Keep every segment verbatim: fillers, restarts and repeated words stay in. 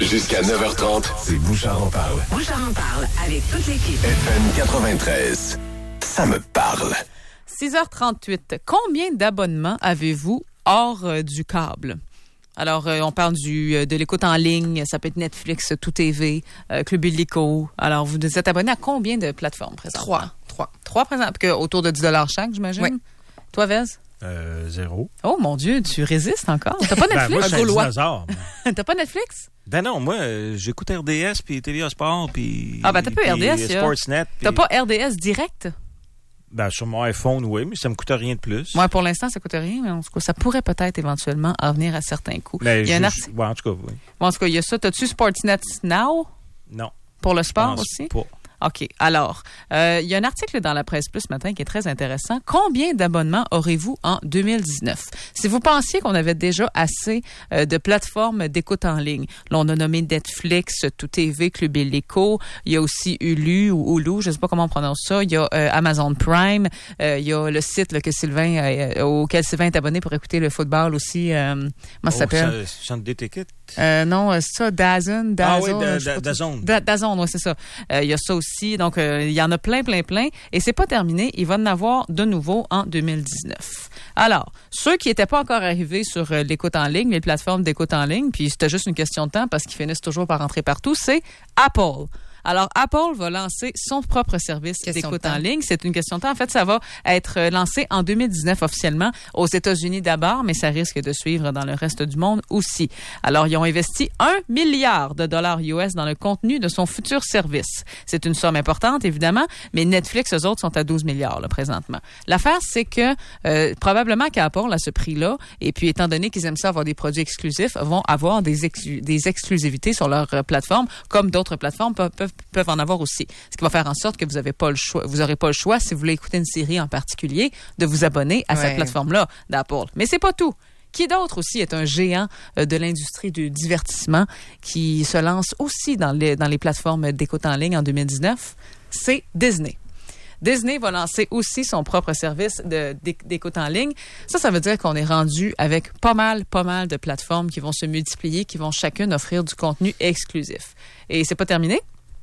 Jusqu'à neuf heures trente, c'est Bouchard en parle. Bouchard en parle avec toute l'équipe. F M quatre-vingt-treize, ça me parle. six heures trente-huit. Combien d'abonnements avez-vous hors euh, du câble? Alors, euh, on parle du euh, de l'écoute en ligne, ça peut être Netflix, Tout T V, euh, Club Illico. Alors, vous êtes abonné à combien de plateformes présentement? Trois. Trois. Trois présentement, que autour de dix dollars chaque, j'imagine? Oui. Toi, Vez? Euh, zéro. Oh mon Dieu, tu résistes encore. T'as pas Netflix? Ben, moi, je suis un Gaulois. dinosaure. T'as pas Netflix? Ben non, moi, euh, j'écoute R D S, puis T V A Sport, puis... Ah ben t'as pas puis R D S, il y a- Sportsnet. Puis... T'as pas R D S direct? Ben sur mon iPhone, oui, mais ça me coûte rien de plus. Moi, pour l'instant, ça coûte rien, mais en tout cas, ça pourrait peut-être éventuellement en venir à certains coups. Mais Il y a un je- article. ouais, en tout cas, oui. Bon, en tout cas, il y a ça. T'as-tu Sportsnet Now Non. pour le je sport pense aussi? pas. OK. Alors, euh, il y a un article dans la Presse Plus ce matin qui est très intéressant. Combien d'abonnements aurez-vous en deux mille dix-neuf? Si vous pensiez qu'on avait déjà assez euh, de plateformes d'écoute en ligne, là, on a nommé Netflix, Tout T V, Club Illico, il y a aussi Hulu ou Hulu, je ne sais pas comment on prononce ça, il y a euh, Amazon Prime, euh, il y a le site là, que Sylvain, euh, auquel Sylvain est abonné pour écouter le football aussi. Euh, comment ça Oh, s'appelle? ça- Centre des tickets? Euh, non, euh, c'est ça, Dazn, Dazn. Ah oui, da- je sais da- pas Dazn. Da- Dazn, oui, c'est ça. Euh, Il y a ça aussi. Donc, euh, il y en a plein, plein, plein. Et c'est pas terminé. Il va en avoir de nouveau en deux mille dix-neuf. Alors, ceux qui n'étaient pas encore arrivés sur euh, l'écoute en ligne, les plateformes d'écoute en ligne, puis c'était juste une question de temps parce qu'ils finissent toujours par rentrer partout, c'est Apple. Alors, Apple va lancer son propre service Question d'écoute de temps. en ligne. C'est une question de temps. En fait, ça va être euh, lancé en deux mille dix-neuf officiellement aux États-Unis d'abord, mais ça risque de suivre dans le reste du monde aussi. Alors, ils ont investi un milliard de dollars U S dans le contenu de son futur service. C'est une somme importante, évidemment, mais Netflix, eux autres, sont à douze milliards là, présentement. L'affaire, c'est que euh, probablement qu'Apple, à ce prix-là, et puis étant donné qu'ils aiment ça avoir des produits exclusifs, vont avoir des, exclu- des exclusivités sur leur euh, plateforme, comme d'autres plateformes peuvent, peuvent peuvent en avoir aussi. Ce qui va faire en sorte que vous avez pas le choix, vous aurez pas le choix, si vous voulez écouter une série en particulier, de vous abonner à Ouais. cette plateforme-là d'Apple. Mais c'est pas tout. Qui d'autre aussi est un géant euh, de l'industrie du divertissement qui se lance aussi dans les, dans les plateformes d'écoute en ligne en deux mille dix-neuf? C'est Disney. Disney va lancer aussi son propre service de, d'éc- d'écoute en ligne. Ça, ça veut dire qu'on est rendu avec pas mal, pas mal de plateformes qui vont se multiplier, qui vont chacune offrir du contenu exclusif. Et c'est pas terminé.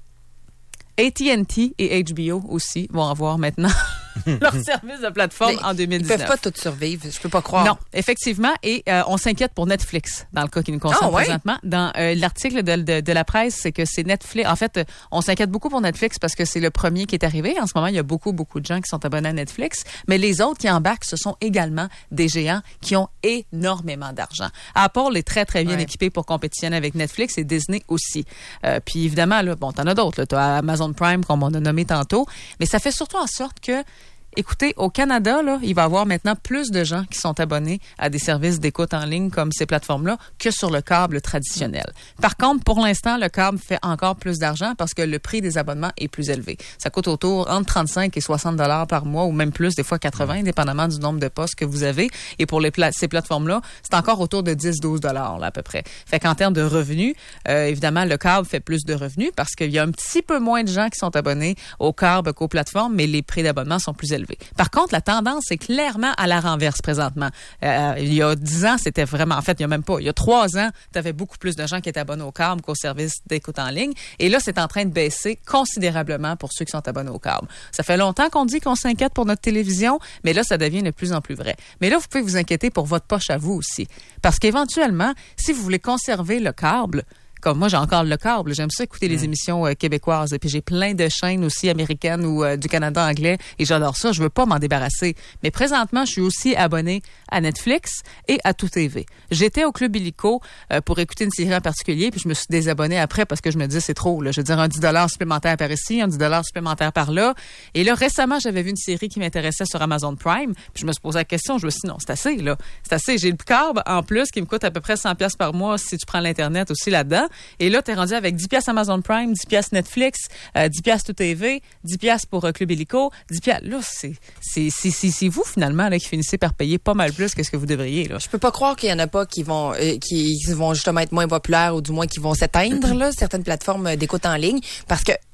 A T and T et H B O aussi vont avoir maintenant leur service de plateforme Mais en deux mille Ils dix-neuf. peuvent pas tous survivre, je peux pas croire. Non, effectivement. Et euh, on s'inquiète pour Netflix, dans le cas qui nous concerne Ah, ouais? présentement. Dans euh, l'article de, de, de la presse, c'est que c'est Netflix. En fait, euh, on s'inquiète beaucoup pour Netflix parce que c'est le premier qui est arrivé. En ce moment, il y a beaucoup, beaucoup de gens qui sont abonnés à Netflix. Mais les autres qui embarquent, ce sont également des géants qui ont énormément d'argent. Apple est très, très bien Ouais. équipé pour compétitionner avec Netflix et Disney aussi. Euh, puis évidemment, là, bon, t'en as d'autres. Là. T'as Amazon Prime, comme on a nommé tantôt. Mais ça fait surtout en sorte que écoutez, au Canada, là, il va y avoir maintenant plus de gens qui sont abonnés à des services d'écoute en ligne comme ces plateformes-là que sur le câble traditionnel. Par contre, pour l'instant, le câble fait encore plus d'argent parce que le prix des abonnements est plus élevé. Ça coûte autour entre trente-cinq et soixante dollars par mois ou même plus, des fois quatre-vingts, dépendamment du nombre de postes que vous avez. Et pour les pla- ces plateformes-là, c'est encore autour de dix à douze dollars là, à peu près. Fait qu'en termes de revenus, euh, évidemment, le câble fait plus de revenus parce qu'il y a un petit peu moins de gens qui sont abonnés au câble qu'aux plateformes, mais les prix d'abonnement sont plus élevés. Par contre, la tendance est clairement à la renverse présentement. Euh, il y a dix ans, c'était vraiment... En fait, il y a même pas. Il y a trois ans, tu avais beaucoup plus de gens qui étaient abonnés au câble qu'au service d'écoute en ligne. Et là, c'est en train de baisser considérablement pour ceux qui sont abonnés au câble. Ça fait longtemps qu'on dit qu'on s'inquiète pour notre télévision, mais là, ça devient de plus en plus vrai. Mais là, vous pouvez vous inquiéter pour votre poche à vous aussi. Parce qu'éventuellement, si vous voulez conserver le câble, comme moi, j'ai encore le câble. J'aime ça écouter les émissions euh, québécoises. Et puis j'ai plein de chaînes aussi américaines ou euh, du Canada anglais. Et j'adore ça. Je veux pas m'en débarrasser. Mais présentement, je suis aussi abonné à Netflix et à Tout T V. J'étais au Club Illico euh, pour écouter une série en particulier. Puis je me suis désabonné après parce que je me disais c'est trop. Là. Je veux dire un dix dollars supplémentaire par ici, un dix dollars supplémentaire par là. Et là, récemment, j'avais vu une série qui m'intéressait sur Amazon Prime. Puis je me suis posé la question. Je me suis dit non, c'est assez là. C'est assez. J'ai le câble en plus qui me coûte à peu près cent dollars par mois si tu prends l'Internet aussi là-dedans. Et là, t'es rendu avec dix dollars Amazon Prime, dix dollars Netflix, euh, dix dollars Tout T V, dix dollars pour euh, Club Illico, dix dollars. Là, c'est, c'est, c'est, c'est, c'est vous, finalement, là, qui finissez par payer pas mal plus que ce que vous devriez, là. Je peux pas croire qu'il y en a pas qui vont euh, qui vont justement être moins populaires ou du moins qui vont s'éteindre, là, certaines plateformes d'écoute en ligne, parce que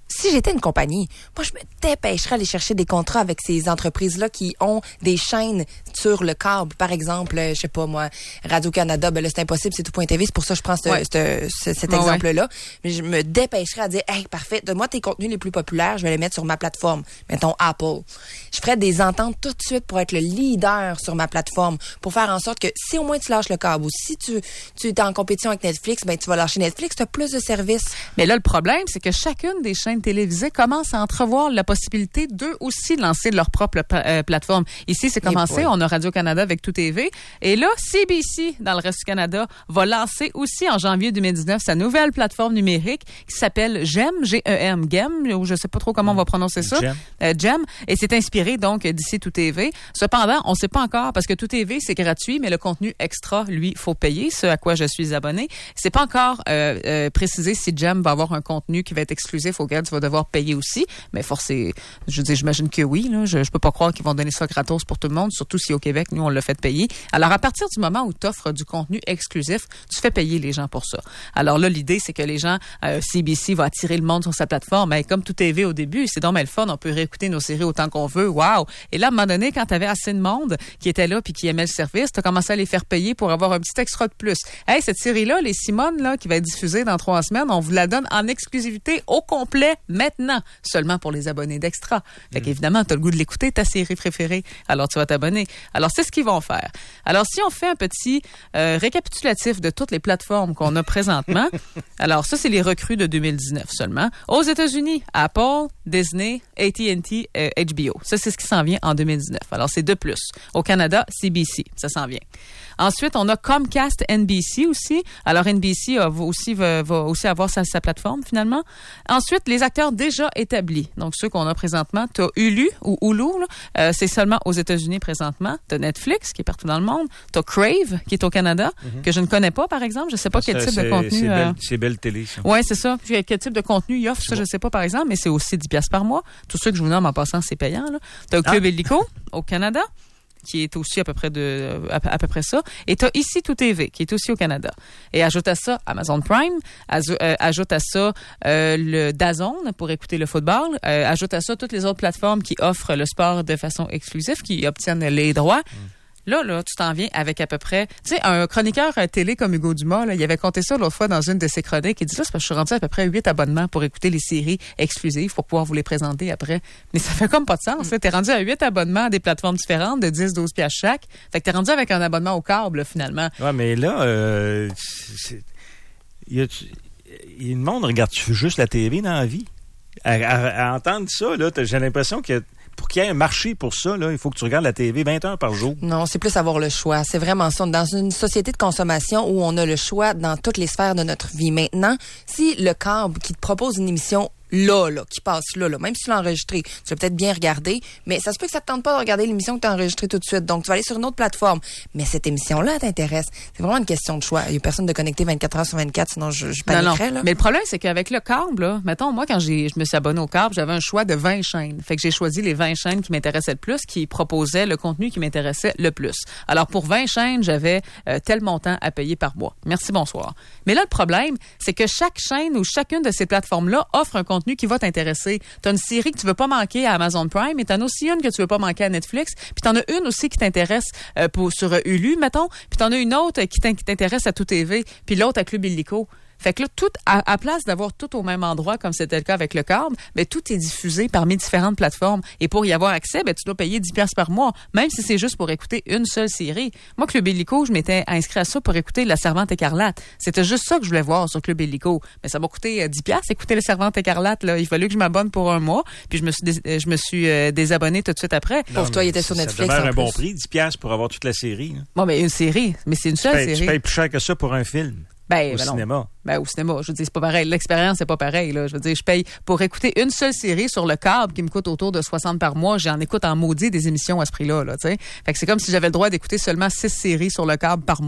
si j'étais une compagnie, moi, je me dépêcherais d'aller chercher des contrats avec ces entreprises-là qui ont des chaînes sur le câble. Par exemple, je sais pas moi, Radio-Canada, ben là, c'est impossible, c'est tout point T V. C'est pour ça que je prends ce, ouais. ce, ce, cet ouais, exemple-là. Ouais. Mais je me dépêcherais à dire, hey, parfait, donne-moi tes contenus les plus populaires, je vais les mettre sur ma plateforme. Mettons Apple. Je ferais des ententes tout de suite pour être le leader sur ma plateforme, pour faire en sorte que si au moins tu lâches le câble ou si tu, tu es en compétition avec Netflix, ben tu vas lâcher Netflix, tu as plus de services. Mais là, le problème, c'est que chacune des chaînes télévisées commence à entrevoir la possibilité d'eux aussi de lancer leur propre euh, plateforme. Ici, c'est commencé, on a Radio-Canada avec Tout T V. Et là, C B C, dans le reste du Canada, va lancer aussi en janvier deux mille dix-neuf sa nouvelle plateforme numérique qui s'appelle Gem, G E M, Gem, ou je sais pas trop comment on va prononcer ça. Gem. Euh, Gem. Et c'est inspiré donc d'ici Tout T V. Cependant, on sait pas encore parce que Tout T V, c'est gratuit, mais le contenu extra, lui, faut payer, ce à quoi je suis abonné. C'est pas encore euh, euh, précisé si Gem va avoir un contenu qui va être exclusif auquel tu vas devoir payer aussi. Mais forcé, je veux dire, j'imagine que oui. Là, je, je peux pas croire qu'ils vont donner ça gratos pour tout le monde, surtout si au Québec, nous, on l'a fait payer. Alors, à partir du moment où tu offres du contenu exclusif, tu fais payer les gens pour ça. Alors là, l'idée, c'est que les gens, euh, C B C va attirer le monde sur sa plateforme. Mais comme Tout T V au début, c'est donc bien le fun, on peut réécouter nos séries autant qu'on veut. Wow! Et là, à un moment donné, quand tu avais assez de monde qui était là puis qui aimait le service, tu as commencé à les faire payer pour avoir un petit extra de plus. Hey, cette série-là, Les Simones, là, qui va être diffusée dans trois semaines, on vous la donne en exclusivité au complet maintenant, seulement pour les abonnés d'Extra. Fait qu'évidemment, tu as le goût de l'écouter, ta série préférée, alors tu vas t'abonner. Alors, c'est ce qu'ils vont faire. Alors, si on fait un petit euh, récapitulatif de toutes les plateformes qu'on a présentement, alors ça, c'est les recrues de deux mille dix-neuf seulement. Aux États-Unis, Apple, Disney, A T and T, euh, H B O. Ça, c'est ce qui s'en vient en deux mille dix-neuf. Alors, c'est de plus. Au Canada, C B C. Ça s'en vient. Ensuite, on a Comcast N B C aussi. Alors, N B C euh, va, aussi, va, va aussi avoir sa, sa plateforme, finalement. Ensuite, les acteurs déjà établis. Donc, ceux qu'on a présentement. Tu as Hulu ou Hulu. Là, euh, c'est seulement aux États-Unis présentement. Tu as Netflix, qui est partout dans le monde. Tu as Crave, qui est au Canada, mm-hmm. que je ne connais pas, par exemple. Je ne sais pas quel ça, type de contenu. C'est, euh... belle, c'est belle télé, ça. Oui, c'est ça. Puis, quel type de contenu il offre, ça, je ne sais pas, par exemple. Mais c'est aussi dix dollars par mois. Tout ceux que je vous nomme en passant, c'est payant. Tu as Club ah. Illico, au Canada, qui est aussi à peu près de à, à peu près ça. Et tu as ici Tout T V, qui est aussi au Canada. Et ajoute à ça Amazon Prime, ajoute, euh, ajoute à ça euh, le DAZN pour écouter le football, euh, ajoute à ça toutes les autres plateformes qui offrent le sport de façon exclusive, qui obtiennent les droits. Mm. Là, là, tu t'en viens avec à peu près... Tu sais, un chroniqueur télé comme Hugo Dumas, là, il avait compté ça l'autre fois dans une de ses chroniques. Il dit, là, c'est parce que je suis rendu à peu près huit abonnements pour écouter les séries exclusives pour pouvoir vous les présenter après. Mais ça fait comme pas de sens. Mm. T'es rendu à huit abonnements à des plateformes différentes de dix, douze piastres chaque. Fait que t'es rendu avec un abonnement au câble, là, finalement. Ouais, mais là, euh, c'est, il y a, il y a le monde, regarde-tu juste la T V dans la vie? À, à, à entendre ça, là, j'ai l'impression que pour qu'il y ait un marché pour ça, là, il faut que tu regardes la T V vingt heures par jour. Non, c'est plus avoir le choix. C'est vraiment ça. Dans une société de consommation où on a le choix dans toutes les sphères de notre vie. Maintenant, si le câble qui te propose une émission là, là, qui passe là, là, même si tu l'as enregistré, tu vas peut-être bien regarder, mais ça se peut que ça te tente pas de regarder l'émission que tu as enregistrée tout de suite. Donc, tu vas aller sur une autre plateforme. Mais cette émission-là t'intéresse. C'est vraiment une question de choix. Il y a personne de connecté vingt-quatre heures sur vingt-quatre, sinon je, je paniquerais, là. Mais le problème, c'est qu'avec le câble, là, mettons, moi, quand j'ai, je me suis abonné au câble, j'avais un choix de vingt chaînes. Fait que j'ai choisi les vingt chaînes qui m'intéressaient le plus, qui proposaient le contenu qui m'intéressait le plus. Alors, pour vingt chaînes, j'avais euh, tel montant à payer par mois. Merci, bonsoir. Mais là, le problème, c'est que chaque chaîne ou chacune de ces plateformes-là offre un contenu qui va t'intéresser. T'as une série que tu veux pas manquer à Amazon Prime, et t'en as aussi une que tu veux pas manquer à Netflix, puis t'en as une aussi qui t'intéresse euh, pour, sur euh, Hulu, mettons, puis t'en as une autre qui t'intéresse à Tout T V, puis l'autre à Club Illico. Fait que là, tout, à, à place d'avoir tout au même endroit, comme c'était le cas avec le câble, ben, tout est diffusé parmi différentes plateformes. Et pour y avoir accès, ben, tu dois payer dix dollars par mois, même si c'est juste pour écouter une seule série. Moi, Club Illico, je m'étais inscrit à ça pour écouter La Servante écarlate. C'était juste ça que je voulais voir sur Club Illico. Mais ça m'a coûté dix dollars écouter La Servante écarlate, là. Il fallait que je m'abonne pour un mois, puis je me suis, dés- je me suis euh, désabonné tout de suite après. Non, pour toi, il était sur Netflix. Ça demeure en un plus. bon prix, dix dollars pour avoir toute la série. Hein. Bon, mais une série. Mais c'est une seule tu payes, série. Tu payes plus cher que ça pour un film. Ben, au ben cinéma. Non. Ben, au cinéma. Je veux dire, c'est pas pareil. L'expérience, c'est pas pareil, là. Je veux dire, je paye pour écouter une seule série sur le câble qui me coûte autour de soixante par mois. J'en écoute en maudit des émissions à ce prix-là, là, tu sais. Fait que c'est comme si j'avais le droit d'écouter seulement six séries sur le câble par mois.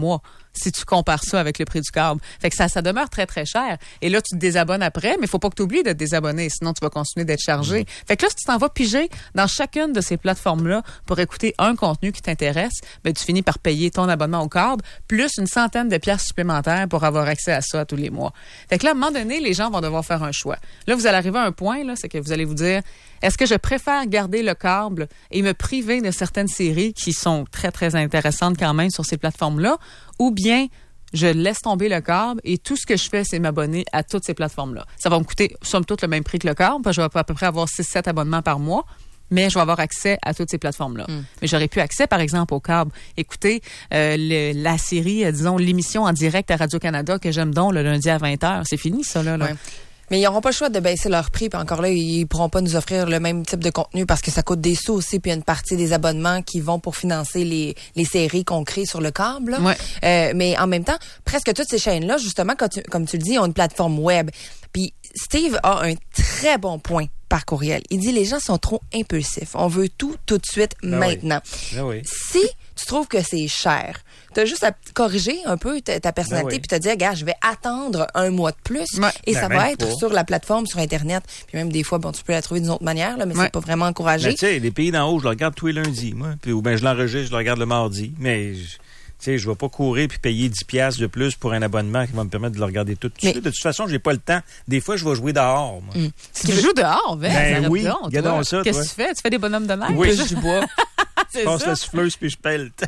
si tu compares ça avec le prix du câble. Fait que ça, ça demeure très, très cher. Et là, tu te désabonnes après, mais il faut pas que tu oublies de te désabonner, sinon tu vas continuer d'être chargé. Fait que là, si tu t'en vas piger dans chacune de ces plateformes-là pour écouter un contenu qui t'intéresse, ben, tu finis par payer ton abonnement au câble, plus une centaine de piastres supplémentaires pour avoir accès à ça tous les mois. Fait que là, à un moment donné, les gens vont devoir faire un choix. Là, vous allez arriver à un point, là, c'est que vous allez vous dire, est-ce que je préfère garder le câble et me priver de certaines séries qui sont très, très intéressantes quand même sur ces plateformes-là, ou bien je laisse tomber le câble et tout ce que je fais, c'est m'abonner à toutes ces plateformes-là. Ça va me coûter, somme toute, le même prix que le câble, parce que je vais à peu près avoir six sept abonnements par mois, mais je vais avoir accès à toutes ces plateformes-là. Mm. Mais j'aurais plus accès, par exemple, au câble. Écoutez, euh, le, la série, euh, disons, l'émission en direct à Radio-Canada que j'aime donc le lundi à vingt heures. C'est fini, ça, là. là. Ouais. Mais ils n'auront pas le choix de baisser leur prix. Puis encore là, ils pourront pas nous offrir le même type de contenu parce que ça coûte des sous aussi. Puis il y a une partie des abonnements qui vont pour financer les, les séries qu'on crée sur le câble. Ouais. Euh, mais en même temps, presque toutes ces chaînes-là, justement, quand tu, comme tu le dis, ont une plateforme web. Puis Steve a un très bon point par courriel. Il dit, les gens sont trop impulsifs. On veut tout, tout de suite, ben maintenant. Oui. Ben oui. Si tu trouves que c'est cher, tu as juste à corriger un peu ta, ta personnalité puis ben oui. te dire, regarde, je vais attendre un mois de plus ouais. et ben ça va être pas. sur la plateforme, sur Internet. Puis même des fois, bon, tu peux la trouver d'une autre manière, là, mais ouais. c'est pas vraiment encouragé. Ben, tu sais, les pays d'en haut, je le regarde tous les lundis, moi. Puis, ou bien je l'enregistre, je le regarde le mardi. Mais... Je... Tu sais, je vais pas courir puis payer dix piastres de plus pour un abonnement qui va me permettre de le regarder tout de suite. De toute façon, j'ai pas le temps. Des fois, je vais jouer dehors, moi. Mm. Si tu joues dehors, ben, ben oui, donc, regardons ça, qu'est-ce toi. que tu fais? Tu fais des bonhommes de neige? Oui, je bois. Je passe la souffleuse puis je pelte.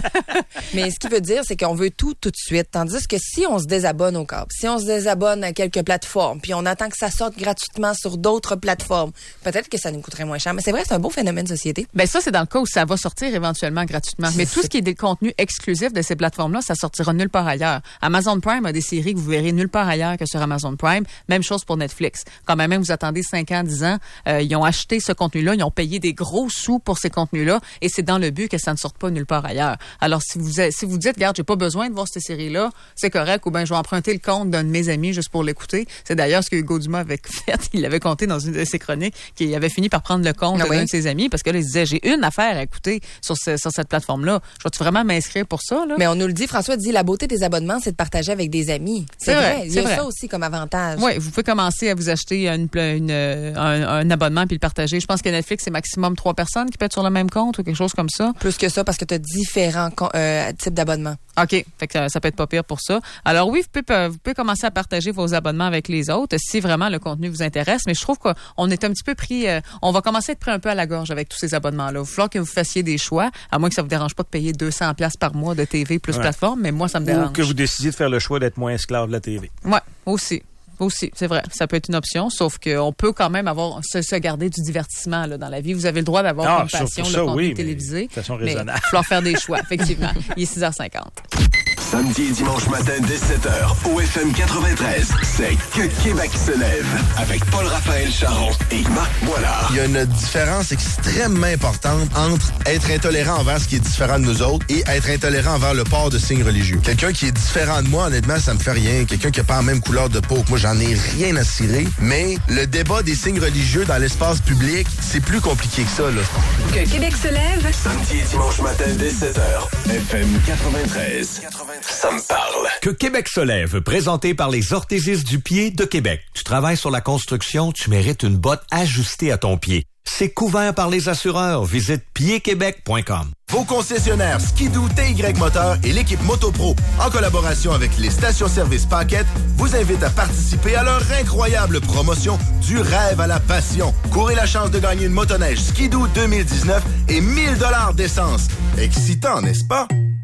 Mais ce qui veut dire, c'est qu'on veut tout tout de suite. Tandis que si on se désabonne au câble, si on se désabonne à quelques plateformes, puis on attend que ça sorte gratuitement sur d'autres plateformes, peut-être que ça nous coûterait moins cher. Mais c'est vrai, c'est un beau phénomène de société. Ben ça, c'est dans le cas où ça va sortir éventuellement gratuitement. Mais tout ce qui est des contenus exclusifs de ces plateformes-là, ça sortira nulle part ailleurs. Amazon Prime a des séries que vous verrez nulle part ailleurs que sur Amazon Prime. Même chose pour Netflix. Quand même, vous attendez cinq ans, dix ans, euh, ils ont acheté ce contenu-là, ils ont payé des gros sous pour ces contenus-là, et c'est dans le but que ça ne sorte pas nulle part ailleurs. Alors, si vous si vous dites, regarde, j'ai pas besoin de voir ces séries-là, c'est correct, ou bien je vais emprunter le compte d'un de mes amis juste pour l'écouter. C'est d'ailleurs ce que Hugo Dumas avait fait. Il l'avait compté dans une de ses chroniques, qu'il avait fini par prendre le compte ah oui. d'un de ses amis, parce que là, il disait, j'ai une affaire à écouter sur, ce, sur cette plateforme-là. Je vais-tu vraiment m'inscrire pour ça, là? Mais on nous le dit, François dit, la beauté des abonnements, c'est de partager avec des amis. C'est, c'est vrai. vrai. Il y a vrai. ça aussi comme avantage. Oui, vous pouvez commencer à vous acheter une, une, un, un abonnement puis le partager. Je pense que Netflix, c'est maximum trois personnes qui peuvent être sur le même compte ou quelque chose comme ça. Plus que ça, parce que tu as différents euh, types d'abonnements. OK. Fait que ça, ça peut être pas pire pour ça. Alors oui, vous pouvez, vous pouvez commencer à partager vos abonnements avec les autres si vraiment le contenu vous intéresse. Mais je trouve qu'on est un petit peu pris... Euh, on va commencer à être pris un peu à la gorge avec tous ces abonnements-là. Il va falloir que vous fassiez des choix, à moins que ça vous dérange pas de payer deux cents dollars par mois de T V plus ouais. plateforme, mais moi, ça me dérange. Ou que vous décidiez de faire le choix d'être moins esclave de la T V. Oui, aussi. Aussi, c'est vrai. Ça peut être une option, sauf qu'on peut quand même avoir se, se garder du divertissement là, dans la vie. Vous avez le droit d'avoir ah, une passion, ça, le contenu oui, télévisé. De façon mais raisonnable. Il va falloir faire des choix, effectivement. Il est six heures cinquante. Samedi et dimanche matin dès sept heures, au F M quatre-vingt-treize, c'est Que Québec se lève avec Paul-Raphaël Charon et Marc Boilard. Il y a une différence extrêmement importante entre être intolérant envers ce qui est différent de nous autres et être intolérant envers le port de signes religieux. Quelqu'un qui est différent de moi, honnêtement, ça me fait rien. Quelqu'un qui n'a pas la même couleur de peau que moi, j'en ai rien à cirer. Mais le débat des signes religieux dans l'espace public, c'est plus compliqué que ça, là. Que Québec se lève. Samedi et dimanche matin dès sept heures, F M quatre-vingt-treize. Ça me parle. Que Québec se lève, présenté par les orthésistes du pied de Québec. Tu travailles sur la construction, tu mérites une botte ajustée à ton pied. C'est couvert par les assureurs. Visite pied québec point com. Vos concessionnaires Skidoo, T Y Moteur et l'équipe Motopro, en collaboration avec les stations-service Paquette, vous invitent à participer à leur incroyable promotion du rêve à la passion. Courez la chance de gagner une motoneige Skidoo deux mille dix-neuf et mille dollars d'essence. Excitant, n'est-ce pas?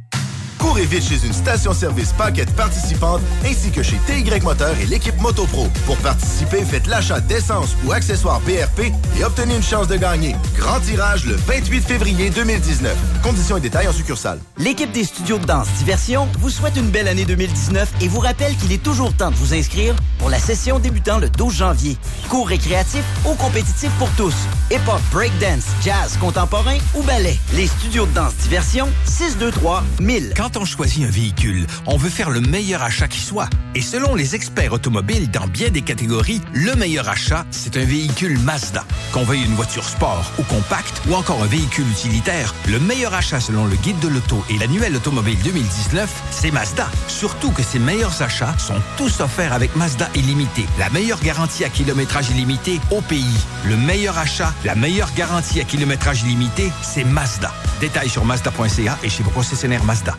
Courez vite chez une station-service Paquette participante ainsi que chez T Y Moteur et l'équipe Motopro. Pour participer, faites l'achat d'essence ou accessoires B R P et obtenez une chance de gagner. Grand tirage le vingt-huit février deux mille dix-neuf. Conditions et détails en succursale. L'équipe des studios de danse Diversion vous souhaite une belle année deux mille dix-neuf et vous rappelle qu'il est toujours temps de vous inscrire pour pour la session débutant le douze janvier. Cours récréatifs ou compétitifs pour tous. Hip-hop, breakdance, jazz, contemporain ou ballet. Les studios de danse diversion, six deux trois mille. Quand on choisit un véhicule, on veut faire le meilleur achat qui soit. Et selon les experts automobiles dans bien des catégories, le meilleur achat, c'est un véhicule Mazda. Qu'on veuille une voiture sport ou compacte ou encore un véhicule utilitaire, le meilleur achat selon le guide de l'auto et l'annuel automobile deux mille dix-neuf, c'est Mazda. Surtout que ces meilleurs achats sont tous offerts avec Mazda Illimité, la meilleure garantie à kilométrage illimité au pays. Le meilleur achat, la meilleure garantie à kilométrage illimité, c'est Mazda. Détails sur mazda point c a et chez vos concessionnaires Mazda.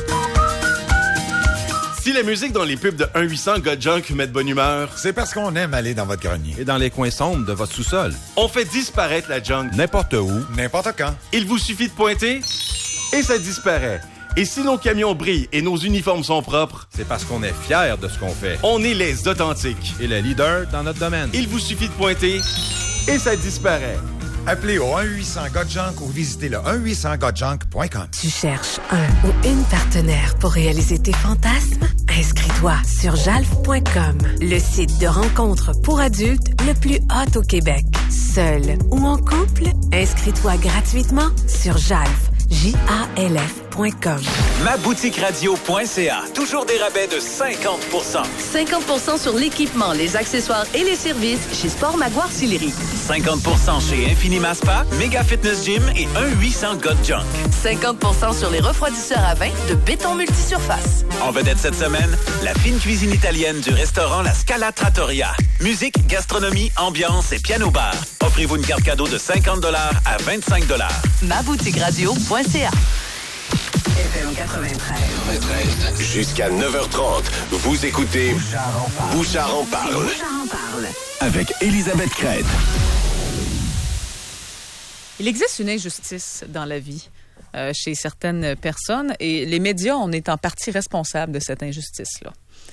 Si la musique dans les pubs de un huit cents Got Junk met de bonne humeur, c'est parce qu'on aime aller dans votre grenier. Et dans les coins sombres de votre sous-sol. On fait disparaître la junk n'importe où, n'importe quand. Il vous suffit de pointer et ça disparaît. Et si nos camions brillent et nos uniformes sont propres, c'est parce qu'on est fiers de ce qu'on fait. On est les authentiques. Et les leaders dans notre domaine. Il vous suffit de pointer et ça disparaît. Appelez au un huit cents Got Junk ou visitez le un huit cents got junk point com. Tu cherches un ou une partenaire pour réaliser tes fantasmes? Inscris-toi sur jalf point com, le site de rencontre pour adultes le plus hot au Québec. Seul ou en couple? Inscris-toi gratuitement sur jalf, J A L F point com. ma boutique radio point c a. Toujours des rabais de cinquante pour cent. cinquante pour cent sur l'équipement, les accessoires et les services chez Sport Maguire Sillery. cinquante pour cent chez Infinima Spa, Mega Fitness Gym et un huit cents Got Junk. cinquante pour cent sur les refroidisseurs à vin de Béton Multisurface. En vedette cette semaine, la fine cuisine italienne du restaurant La Scala Trattoria. Musique, gastronomie, ambiance et piano-bar. Offrez-vous une carte cadeau de cinquante dollars à vingt-cinq dollars. ma boutique radio point c a. F M quatre-vingt-treize. Jusqu'à neuf heures trente, vous écoutez Bouchard en parle. Bouchard en parle. Avec Elisabeth Crête. Il existe une injustice dans la vie euh, chez certaines personnes et les médias, on est en partie responsables de cette injustice-là.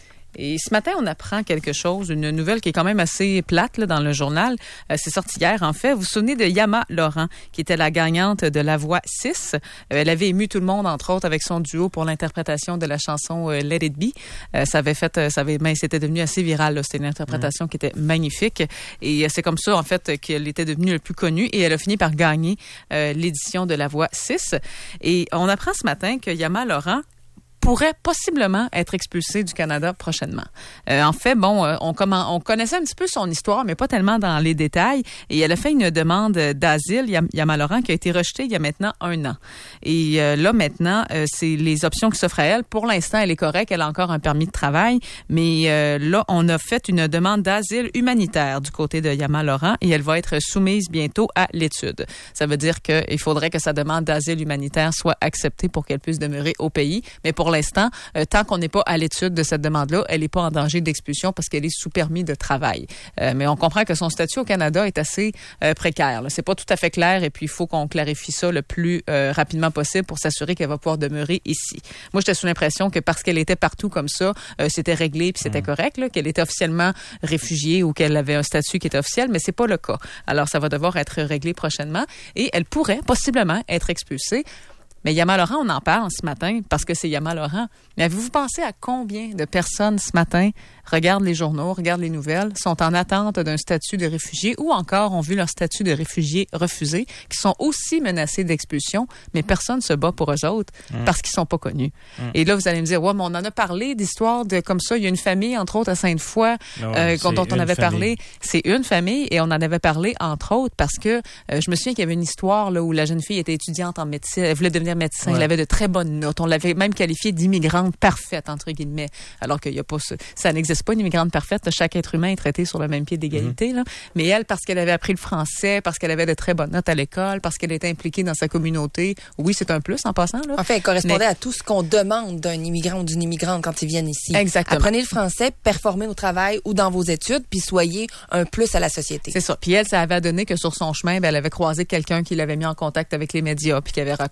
Et ce matin, on apprend quelque chose, une nouvelle qui est quand même assez plate là, dans le journal. Euh, c'est sorti hier, en fait. Vous vous souvenez de Yama Laurent, qui était la gagnante de La Voix six. Euh, elle avait ému tout le monde, entre autres, avec son duo pour l'interprétation de la chanson euh, Let It Be. Euh, ça avait fait, ça avait, ben, c'était devenu assez viral. Là. C'était une interprétation mmh. qui était magnifique. Et euh, c'est comme ça, en fait, qu'elle était devenue le plus connue. Et elle a fini par gagner euh, l'édition de La Voix six. Et on apprend ce matin que Yama Laurent pourrait possiblement être expulsée du Canada prochainement. Euh, en fait, bon, euh, on, comment, on connaissait un petit peu son histoire, mais pas tellement dans les détails. Et elle a fait une demande d'asile, Yama Laurent, qui a été rejetée il y a maintenant un an. Et euh, là, maintenant, euh, c'est les options qui s'offrent à elle. Pour l'instant, elle est correcte, elle a encore un permis de travail. Mais euh, là, on a fait une demande d'asile humanitaire du côté de Yama Laurent et elle va être soumise bientôt à l'étude. Ça veut dire qu'il faudrait que sa demande d'asile humanitaire soit acceptée pour qu'elle puisse demeurer au pays. Mais pour l'instant, euh, tant qu'on n'est pas à l'étude de cette demande-là, elle n'est pas en danger d'expulsion parce qu'elle est sous permis de travail. Euh, mais on comprend que son statut au Canada est assez euh, précaire. Là. C'est pas tout à fait clair et puis il faut qu'on clarifie ça le plus euh, rapidement possible pour s'assurer qu'elle va pouvoir demeurer ici. Moi, j'étais sous l'impression que parce qu'elle était partout comme ça, euh, c'était réglé puis c'était mmh. correct, là, qu'elle était officiellement réfugiée ou qu'elle avait un statut qui était officiel, mais c'est pas le cas. Alors, ça va devoir être réglé prochainement et elle pourrait possiblement être expulsée. Mais Yama Laurent, on en parle ce matin parce que c'est Yama Laurent. Mais avez-vous pensé à combien de personnes ce matin regardent les journaux, regardent les nouvelles, sont en attente d'un statut de réfugié ou encore ont vu leur statut de réfugié refusé, qui sont aussi menacés d'expulsion, mais personne se bat pour eux autres mmh. parce qu'ils sont pas connus. Mmh. Et là, vous allez me dire, ouais, mais on en a parlé d'histoires de comme ça. Il y a une famille, entre autres, à Sainte-Foy, non, euh, dont on avait famille. parlé. C'est une famille et on en avait parlé, entre autres, parce que euh, je me souviens qu'il y avait une histoire là, où la jeune fille était étudiante en médecine, elle voulait devenir médecin, ouais. Elle avait de très bonnes notes. On l'avait même qualifiée d'immigrante parfaite, entre guillemets, alors qu'il y a pas ce, ça n'existe pas une immigrante parfaite. Chaque être humain est traité sur le même pied d'égalité. Mmh. Là. Mais elle, parce qu'elle avait appris le français, parce qu'elle avait de très bonnes notes à l'école, parce qu'elle était impliquée dans sa communauté, oui, c'est un plus en passant. Là. En fait, elle correspondait Mais... à tout ce qu'on demande d'un immigrant ou d'une immigrante quand ils viennent ici. Exactement. Apprenez le français, performez au travail ou dans vos études, puis soyez un plus à la société. C'est ça. Puis elle, ça avait donné que sur son chemin, ben, elle avait croisé quelqu'un qui l'avait mis en contact avec les médias, puis qui avait raconté son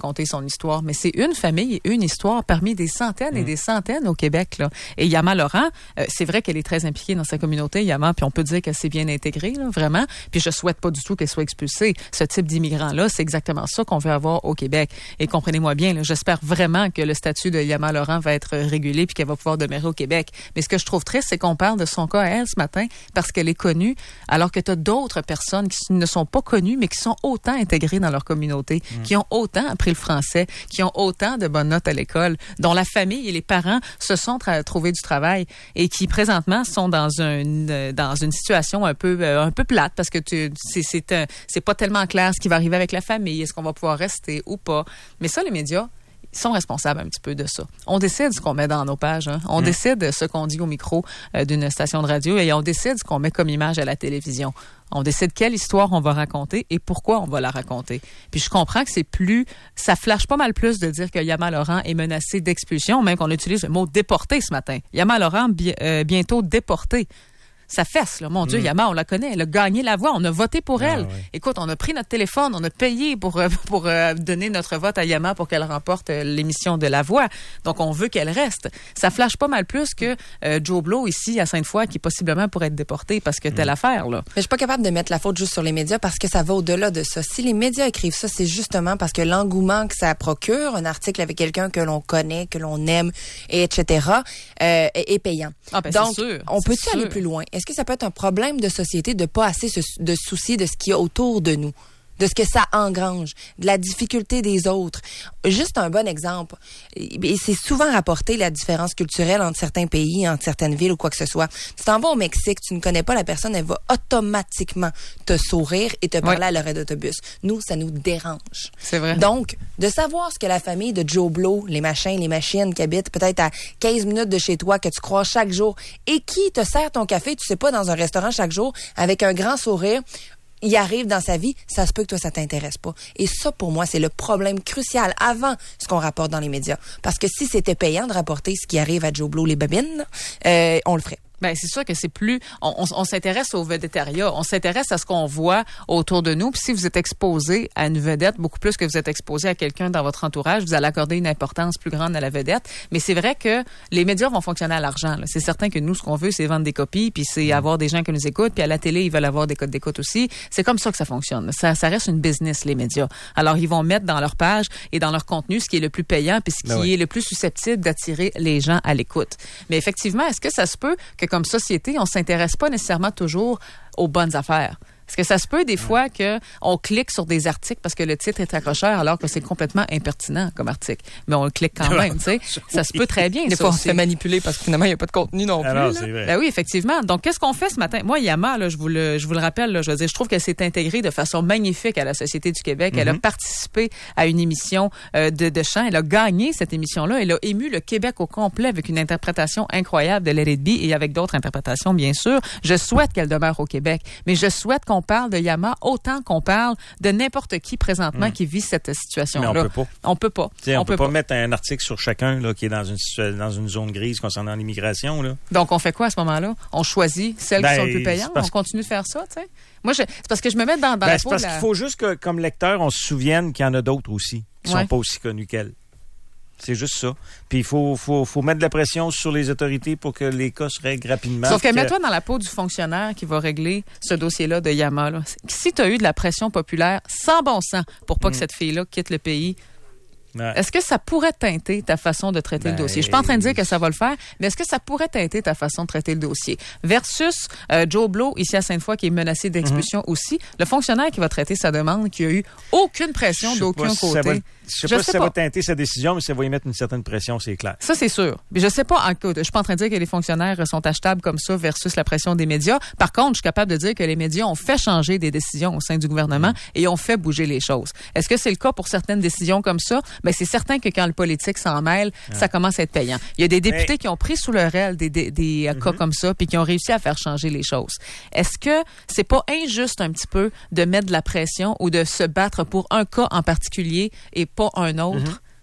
histoire, mais c'est une famille et une histoire parmi des centaines et mmh. des centaines au Québec, là. Et Yama Laurent, euh, c'est vrai qu'elle est très impliquée dans sa communauté, Yama, puis on peut dire qu'elle s'est bien intégrée, là, vraiment. Puis je souhaite pas du tout qu'elle soit expulsée. Ce type d'immigrant-là, c'est exactement ça qu'on veut avoir au Québec. Et comprenez-moi bien, là, j'espère vraiment que le statut de Yama Laurent va être régulé puis qu'elle va pouvoir demeurer au Québec. Mais ce que je trouve triste, c'est qu'on parle de son cas à elle ce matin parce qu'elle est connue, alors que tu as d'autres personnes qui ne sont pas connues, mais qui sont autant intégrées dans leur communauté, mmh. qui ont autant appris le français, qui ont autant de bonnes notes à l'école, dont la famille et les parents se sont tra- trouvés du travail et qui présentement sont dans une dans une situation un peu euh, un peu plate parce que tu c'est c'est un, c'est pas tellement clair ce qui va arriver avec la famille, est-ce qu'on va pouvoir rester ou pas. Mais ça, les médias, ils sont responsables un petit peu de ça. On décide ce qu'on met dans nos pages. Hein. On mmh. décide ce qu'on dit au micro euh, d'une station de radio et on décide ce qu'on met comme image à la télévision. On décide quelle histoire on va raconter et pourquoi on va la raconter. Puis je comprends que c'est plus... Ça flash pas mal plus de dire que Yama Laurent est menacé d'expulsion, même qu'on utilise le mot « déporté » ce matin. Yama Laurent, bi- euh, bientôt déporté. Ça fesse, là. Mon Dieu, mmh. Yama, on la connaît. Elle a gagné la voix. On a voté pour elle. Ah, oui. Écoute, on a pris notre téléphone, on a payé pour euh, pour euh, donner notre vote à Yama pour qu'elle remporte euh, l'émission de La Voix. Donc, on veut qu'elle reste. Ça flash pas mal plus que euh, Joe Blow ici à Sainte-Foy qui possiblement pourrait être déporté parce que telle mmh. affaire, là. Mais je suis pas capable de mettre la faute juste sur les médias parce que ça va au-delà de ça. Si les médias écrivent ça, c'est justement parce que l'engouement que ça procure, un article avec quelqu'un que l'on connaît, que l'on aime, et etc., euh, est, est payant. Ah, ben, donc, c'est sûr. on peut-tu c'est aller sûr. plus loin? Est-ce que ça peut être un problème de société de pas assez se, de soucier de ce qu'il y a autour de nous, de ce que ça engrange, de la difficulté des autres? Juste un bon exemple, et c'est souvent rapporté la différence culturelle entre certains pays, entre certaines villes ou quoi que ce soit. Tu t'en vas au Mexique, tu ne connais pas la personne, elle va automatiquement te sourire et te parler oui. à l'arrêt d'autobus. Nous, ça nous dérange. C'est vrai. Donc, de savoir ce que la famille de Joe Blow, les machins, les machines qui habitent peut-être à quinze minutes de chez toi, que tu crois chaque jour, et qui te sert ton café, tu sais pas, dans un restaurant chaque jour, avec un grand sourire, il arrive dans sa vie, ça se peut que toi, ça t'intéresse pas. Et ça, pour moi, c'est le problème crucial avant ce qu'on rapporte dans les médias. Parce que si c'était payant de rapporter ce qui arrive à Joe Blow, les babines, euh, on le ferait. Ben c'est sûr que c'est plus on, on, on s'intéresse au vedettariat, on s'intéresse à ce qu'on voit autour de nous. Puis si vous êtes exposé à une vedette beaucoup plus que vous êtes exposé à quelqu'un dans votre entourage, vous allez accorder une importance plus grande à la vedette. Mais c'est vrai que les médias vont fonctionner à l'argent. Là. C'est certain que nous, ce qu'on veut, c'est vendre des copies, puis c'est avoir des gens qui nous écoutent. Puis à la télé, ils veulent avoir des codes d'écoute aussi. C'est comme ça que ça fonctionne. Ça, ça reste une business, les médias. Alors ils vont mettre dans leur page et dans leur contenu ce qui est le plus payant, puis ce qui ben oui. est le plus susceptible d'attirer les gens à l'écoute. Mais effectivement, est-ce que ça se peut que comme société, on s'intéresse pas nécessairement toujours aux bonnes affaires? Est-ce que ça se peut des fois qu'on clique sur des articles parce que le titre est accrocheur alors que c'est complètement impertinent comme article? Mais on le clique quand même, tu sais. Ça se peut très bien. Des fois, on se fait manipuler parce que finalement, il n'y a pas de contenu non plus. Alors, c'est vrai. Ben oui, effectivement. Donc, qu'est-ce qu'on fait ce matin? Moi, Yama, là, je vous le, je vous le rappelle, là, je veux dire, je trouve qu'elle s'est intégrée de façon magnifique à la Société du Québec. Mm-hmm. Elle a participé à une émission euh, de, de chant. Elle a gagné cette émission-là. Elle a ému le Québec au complet avec une interprétation incroyable de Let It Be et avec d'autres interprétations, bien sûr. Je souhaite qu'elle demeure au Québec, mais je souhaite qu'on parle de Yama autant qu'on parle de n'importe qui présentement mmh. qui vit cette situation-là. Mais on peut pas. On peut pas. T'sais, on, on peut, peut pas, pas mettre un article sur chacun là, qui est dans une dans une zone grise concernant l'immigration. Là. Donc, on fait quoi à ce moment-là? On choisit celles ben, qui sont le plus payantes? On continue de faire ça, tu sais? Moi, je, c'est parce que je me mets dans, dans ben, la c'est peau parce de la... qu'il faut juste que, comme lecteur, on se souvienne qu'il y en a d'autres aussi qui ouais. sont pas aussi connus qu'elle. C'est juste ça. Puis il faut, faut, faut mettre de la pression sur les autorités pour que les cas se règlent rapidement. Sauf que, que... mets-toi dans la peau du fonctionnaire qui va régler ce dossier-là de Yama. Là. Si tu as eu de la pression populaire sans bon sens pour pas mm. que cette fille-là quitte le pays, ouais. est-ce que ça pourrait teinter ta façon de traiter ben... le dossier? Je suis pas en train de dire que ça va le faire, mais est-ce que ça pourrait teinter ta façon de traiter le dossier? Versus euh, Joe Blow, ici à Sainte-Foy, qui est menacé d'expulsion mm-hmm. aussi. Le fonctionnaire qui va traiter sa demande, qui a eu aucune pression d'aucun si côté. Va, je sais je pas sais si ça pas. va teinter sa décision, mais ça va y mettre une certaine pression, c'est clair. Ça, c'est sûr. Mais je sais pas, en, je suis pas en train de dire que les fonctionnaires sont achetables comme ça versus la pression des médias. Par contre, je suis capable de dire que les médias ont fait changer des décisions au sein du gouvernement mm. et ont fait bouger les choses. Est-ce que c'est le cas pour certaines décisions comme ça? Ben, c'est certain que quand le politique s'en mêle, ouais. ça commence à être payant. Il y a des députés mais... qui ont pris sous leur aile des, des, des mm-hmm. cas comme ça puis qui ont réussi à faire changer les choses. Est-ce que c'est pas injuste un petit peu de mettre de la pression ou de se battre pour un cas en particulier et pas un autre? Mm-hmm.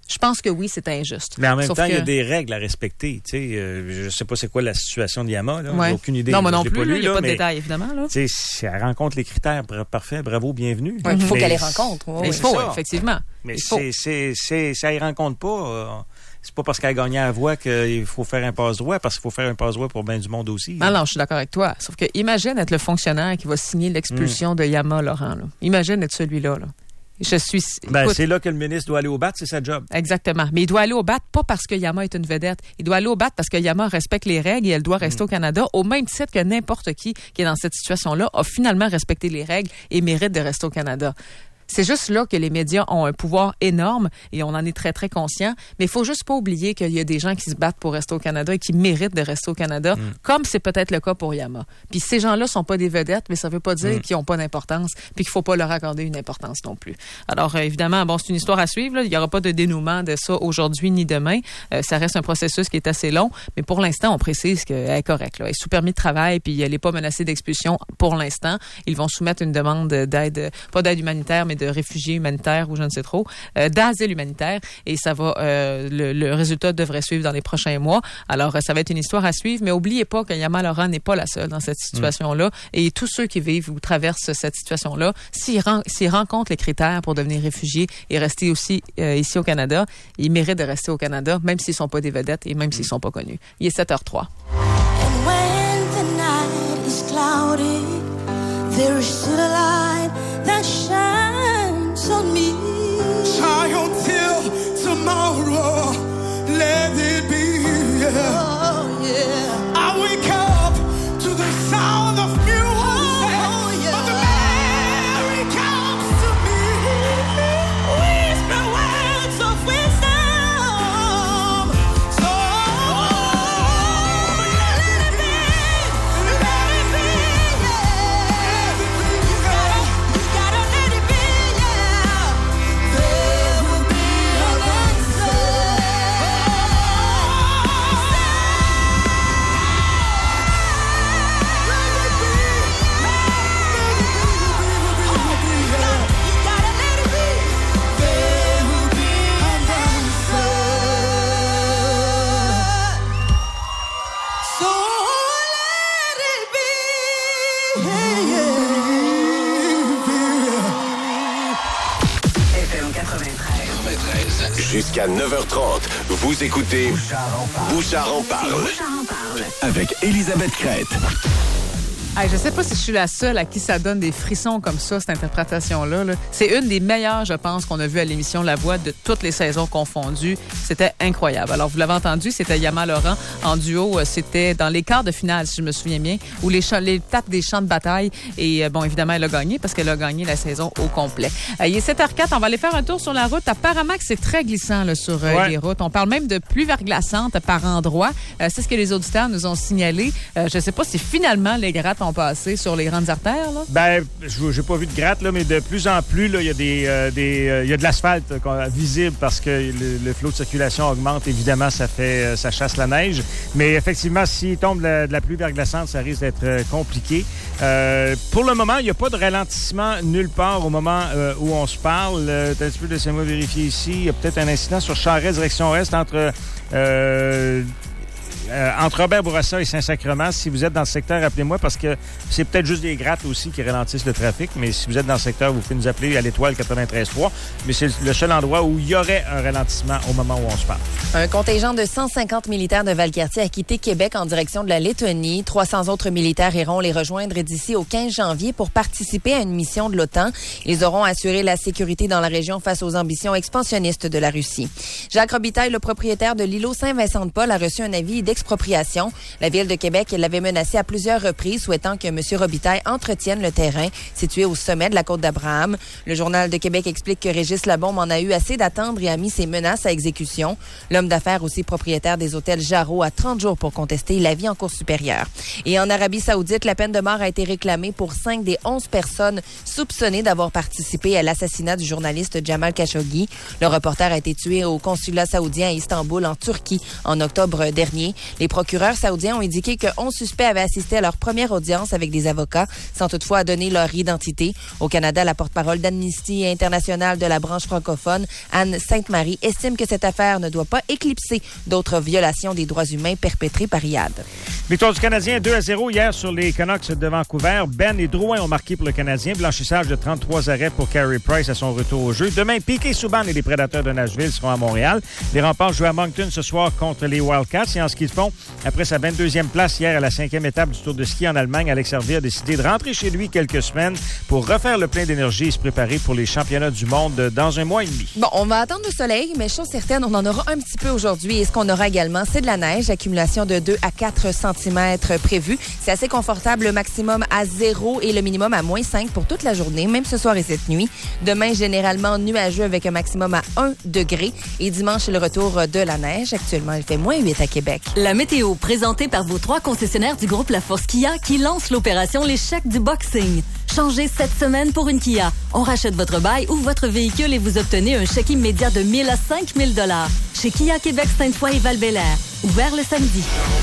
Je pense que oui, c'est injuste. Mais en même Sauf temps, il que... y a des règles à respecter. Tu sais, euh, je sais pas c'est quoi la situation de Yama. Là. Ouais. J'ai aucune idée. Non, moi non plus. plus. Il n'y a pas de mais, détails, évidemment. Là. Tu sais, si elle rencontre les critères parfaits, bravo, bienvenue. Il ouais, faut mais, qu'elle les rencontre. Ouais, mais il ouais, faut, ça. effectivement. Mais il faut. c'est, c'est, c'est, ça ne rencontre pas. Euh, c'est pas parce qu'elle a gagné à la voix qu'il faut faire un passe-droit, parce qu'il faut faire un passe-droit pour bien du monde aussi. Non, non, je suis d'accord avec toi. Sauf que imagine être le fonctionnaire qui va signer l'expulsion mm. de Yama Laurent. Là. Imagine être celui-là. Là. Je suis. Ben, écoute, c'est là que le ministre doit aller au bat, c'est sa job. Exactement. Mais il doit aller au bat pas parce que Yama est une vedette. Il doit aller au bat parce que Yama respecte les règles et elle doit rester mmh. au Canada, au même titre que n'importe qui qui est dans cette situation-là a finalement respecté les règles et mérite de rester au Canada. C'est juste là que les médias ont un pouvoir énorme et on en est très, très conscient. Mais il faut juste pas oublier qu'il y a des gens qui se battent pour rester au Canada et qui méritent de rester au Canada, mm. comme c'est peut-être le cas pour Yama. Puis ces gens-là sont pas des vedettes, mais ça veut pas dire mm. qu'ils ont pas d'importance puis qu'il faut pas leur accorder une importance non plus. Alors, euh, évidemment, bon, c'est une histoire à suivre. Là. Il y aura pas de dénouement de ça aujourd'hui ni demain. Euh, ça reste un processus qui est assez long, mais pour l'instant, on précise qu'elle est correcte. Là. Elle est sous permis de travail puis elle est pas menacée d'expulsion pour l'instant. Ils vont soumettre une demande d'aide, pas d'aide humanitaire, mais de réfugiés humanitaires ou je ne sais trop, euh, d'asile humanitaire et ça va, euh, le, le résultat devrait suivre dans les prochains mois. Alors, euh, ça va être une histoire à suivre, mais oubliez pas que Yama Laurent n'est pas la seule dans cette situation-là mmh. et tous ceux qui vivent ou traversent cette situation-là, s'ils, ren- s'ils rencontrent les critères pour devenir réfugiés et rester aussi euh, ici au Canada, ils méritent de rester au Canada, même s'ils sont pas des vedettes et même mmh. s'ils sont pas connus. Il est sept heures trois. And when the night is cloudy, there is still a light that shines on me. Try until tomorrow, let it be. Oh, yeah. I wake up to the sound of music, oh, yeah. But the Mary comes to me, whisper words of wisdom. So let it be, let it be, yeah. You gotta, you gotta let it be, yeah. There will be an answer. Jusqu'à neuf heures trente, vous écoutez Bouchard en parle. Avec Elisabeth Crête. Hey, je sais pas si je suis la seule à qui ça donne des frissons comme ça, cette interprétation-là. Là. C'est une des meilleures, je pense, qu'on a vues à l'émission La Voix de toutes les saisons confondues. C'était incroyable. Alors, vous l'avez entendu, c'était Yama Laurent en duo. C'était dans les quarts de finale, si je me souviens bien, où les, chants, les tapes des champs de bataille. Et bon, évidemment, elle a gagné parce qu'elle a gagné la saison au complet. Euh, il est sept heures quatre, on va aller faire un tour sur la route. Apparemment que c'est très glissant là, sur euh, ouais. les routes. On parle même de pluie verglaçante par endroits. Euh, c'est ce que les auditeurs nous ont signalé. Euh, je sais pas si finalement les grattes ont passé sur les grandes artères, là? Ben, j'ai pas vu de gratte, là, mais de plus en plus, là, il y a des, euh, des, euh, y a de l'asphalte euh, visible parce que le, le flot de circulation augmente. Évidemment, ça fait, euh, ça chasse la neige. Mais effectivement, s'il tombe de la, de la pluie verglaçante, ça risque d'être euh, compliqué. Euh, pour le moment, il n'y a pas de ralentissement nulle part au moment euh, où on se parle. Euh, un petit peu, laissez-moi vérifier ici. Il y a peut-être un incident sur Charest, direction Ouest, entre... Euh, Euh, entre Robert Bourassa et Saint-Sacrement. Si vous êtes dans le secteur, appelez-moi parce que c'est peut-être juste des grattes aussi qui ralentissent le trafic. Mais si vous êtes dans le secteur, vous pouvez nous appeler à l'étoile quatre-vingt-treize trois. Mais c'est le seul endroit où il y aurait un ralentissement au moment où on se parle. Un contingent de cent cinquante militaires de Valcartier a quitté Québec en direction de la Lettonie. trois cents autres militaires iront les rejoindre d'ici au quinze janvier pour participer à une mission de l'OTAN. Ils auront assuré la sécurité dans la région face aux ambitions expansionnistes de la Russie. Jacques Robitaille, le propriétaire de l'îlot Saint-Vincent-de-Paul, a reçu un avis d'expropriation. La Ville de Québec l'avait menacé à plusieurs reprises, souhaitant que M. Robitaille entretienne le terrain situé au sommet de la côte d'Abraham. Le Journal de Québec explique que Régis Labombe en a eu assez d'attendre et a mis ses menaces à exécution. L'homme d'affaires, aussi propriétaire des hôtels Jarreau, a trente jours pour contester l'avis en cour supérieure. Et en Arabie Saoudite, la peine de mort a été réclamée pour cinq des onze personnes soupçonnées d'avoir participé à l'assassinat du journaliste Jamal Khashoggi. Le reporter a été tué au consulat saoudien à Istanbul, en Turquie, en octobre dernier. Les procureurs saoudiens ont indiqué que onze suspects avaient assisté à leur première audience avec des avocats, sans toutefois donner leur identité. Au Canada, la porte-parole d'Amnesty International de la branche francophone, Anne Sainte-Marie, estime que cette affaire ne doit pas éclipser d'autres violations des droits humains perpétrées par Riyad. Victoire du Canadien deux à zéro hier sur les Canucks de Vancouver. Ben et Drouin ont marqué pour le Canadien. Blanchissage de trente-trois arrêts pour Carey Price à son retour au jeu. Demain, Piquet Souban et les Prédateurs de Nashville seront à Montréal. Les Remparts jouent à Moncton ce soir contre les Wildcats. Et en ski de fond, après sa vingt-deuxième place hier à la cinquième étape du Tour de ski en Allemagne, Alex Hervé a décidé de rentrer chez lui quelques semaines pour refaire le plein d'énergie et se préparer pour les championnats du monde dans un mois et demi. Bon, on va attendre le soleil, mais chose certaine, on en aura un petit peu aujourd'hui. Et ce qu'on aura également, c'est de la neige, accumulation de deux à quatre centimètres prévue. C'est assez confortable, le maximum à zéro et le minimum à moins cinq pour toute la journée, même ce soir et cette nuit. Demain, généralement nuageux avec un maximum à un degré. Et dimanche, c'est le retour de la neige. Actuellement, il fait moins huit à Québec. La météo, présentée par vos trois concessionnaires du groupe La Force Kia qui lance l'opération Les Chèques du Boxing. Changez cette semaine pour une Kia. On rachète votre bail ou votre véhicule et vous obtenez un chèque immédiat de mille à cinq mille dollars. Chez Kia Québec, Sainte-Foy et Val-Bélair. Ouvert le samedi.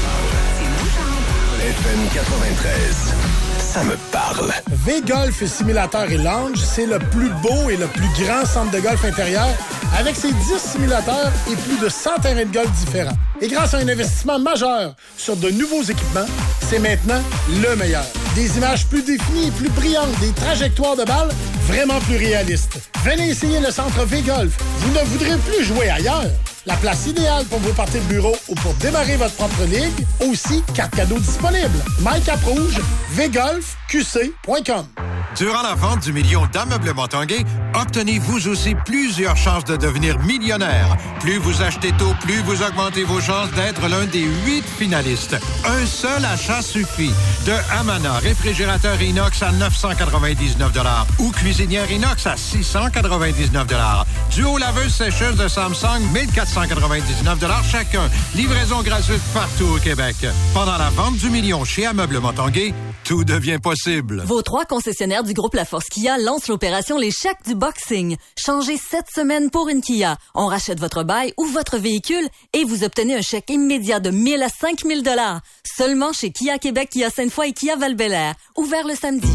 F M quatre-vingt-treize, ça me parle. V-Golf Simulateur et Lounge, c'est le plus beau et le plus grand centre de golf intérieur avec ses dix simulateurs et plus de cent terrains de golf différents. Et grâce à un investissement majeur sur de nouveaux équipements, c'est maintenant le meilleur. Des images plus définies et plus brillantes, des trajectoires de balles vraiment plus réalistes. Venez essayer le centre V-Golf. Vous ne voudrez plus jouer ailleurs. La place idéale pour vos parties de bureau ou pour démarrer votre propre ligue. Aussi, carte cadeau disponible. MyCap Rouge, v golf q c point com. Durant la vente du million d'ameublement Tanguay, obtenez vous aussi plusieurs chances de devenir millionnaire. Plus vous achetez tôt, plus vous augmentez vos chances d'être l'un des huit finalistes. Un seul achat suffit. De Amana, réfrigérateur inox à neuf cent quatre-vingt-dix-neuf dollars ou cuisinière inox à six cent quatre-vingt-dix-neuf dollars. Duo laveuse sécheuse de Samsung, mille quatre cent quatre-vingt-dix-neuf dollars chacun. Livraison gratuite partout au Québec. Pendant la vente du million chez Ameublement Tanguay, tout devient possible. Vos trois concessionnaires du groupe La Force Kia lancent l'opération Les Chèques du Boxing. Changez cette semaine pour une Kia. On rachète votre bail ou votre véhicule et vous obtenez un chèque immédiat de mille à cinq mille dollars. Seulement chez Kia Québec, Kia Sainte-Foy et Kia Val-Bélair. Ouvert le samedi.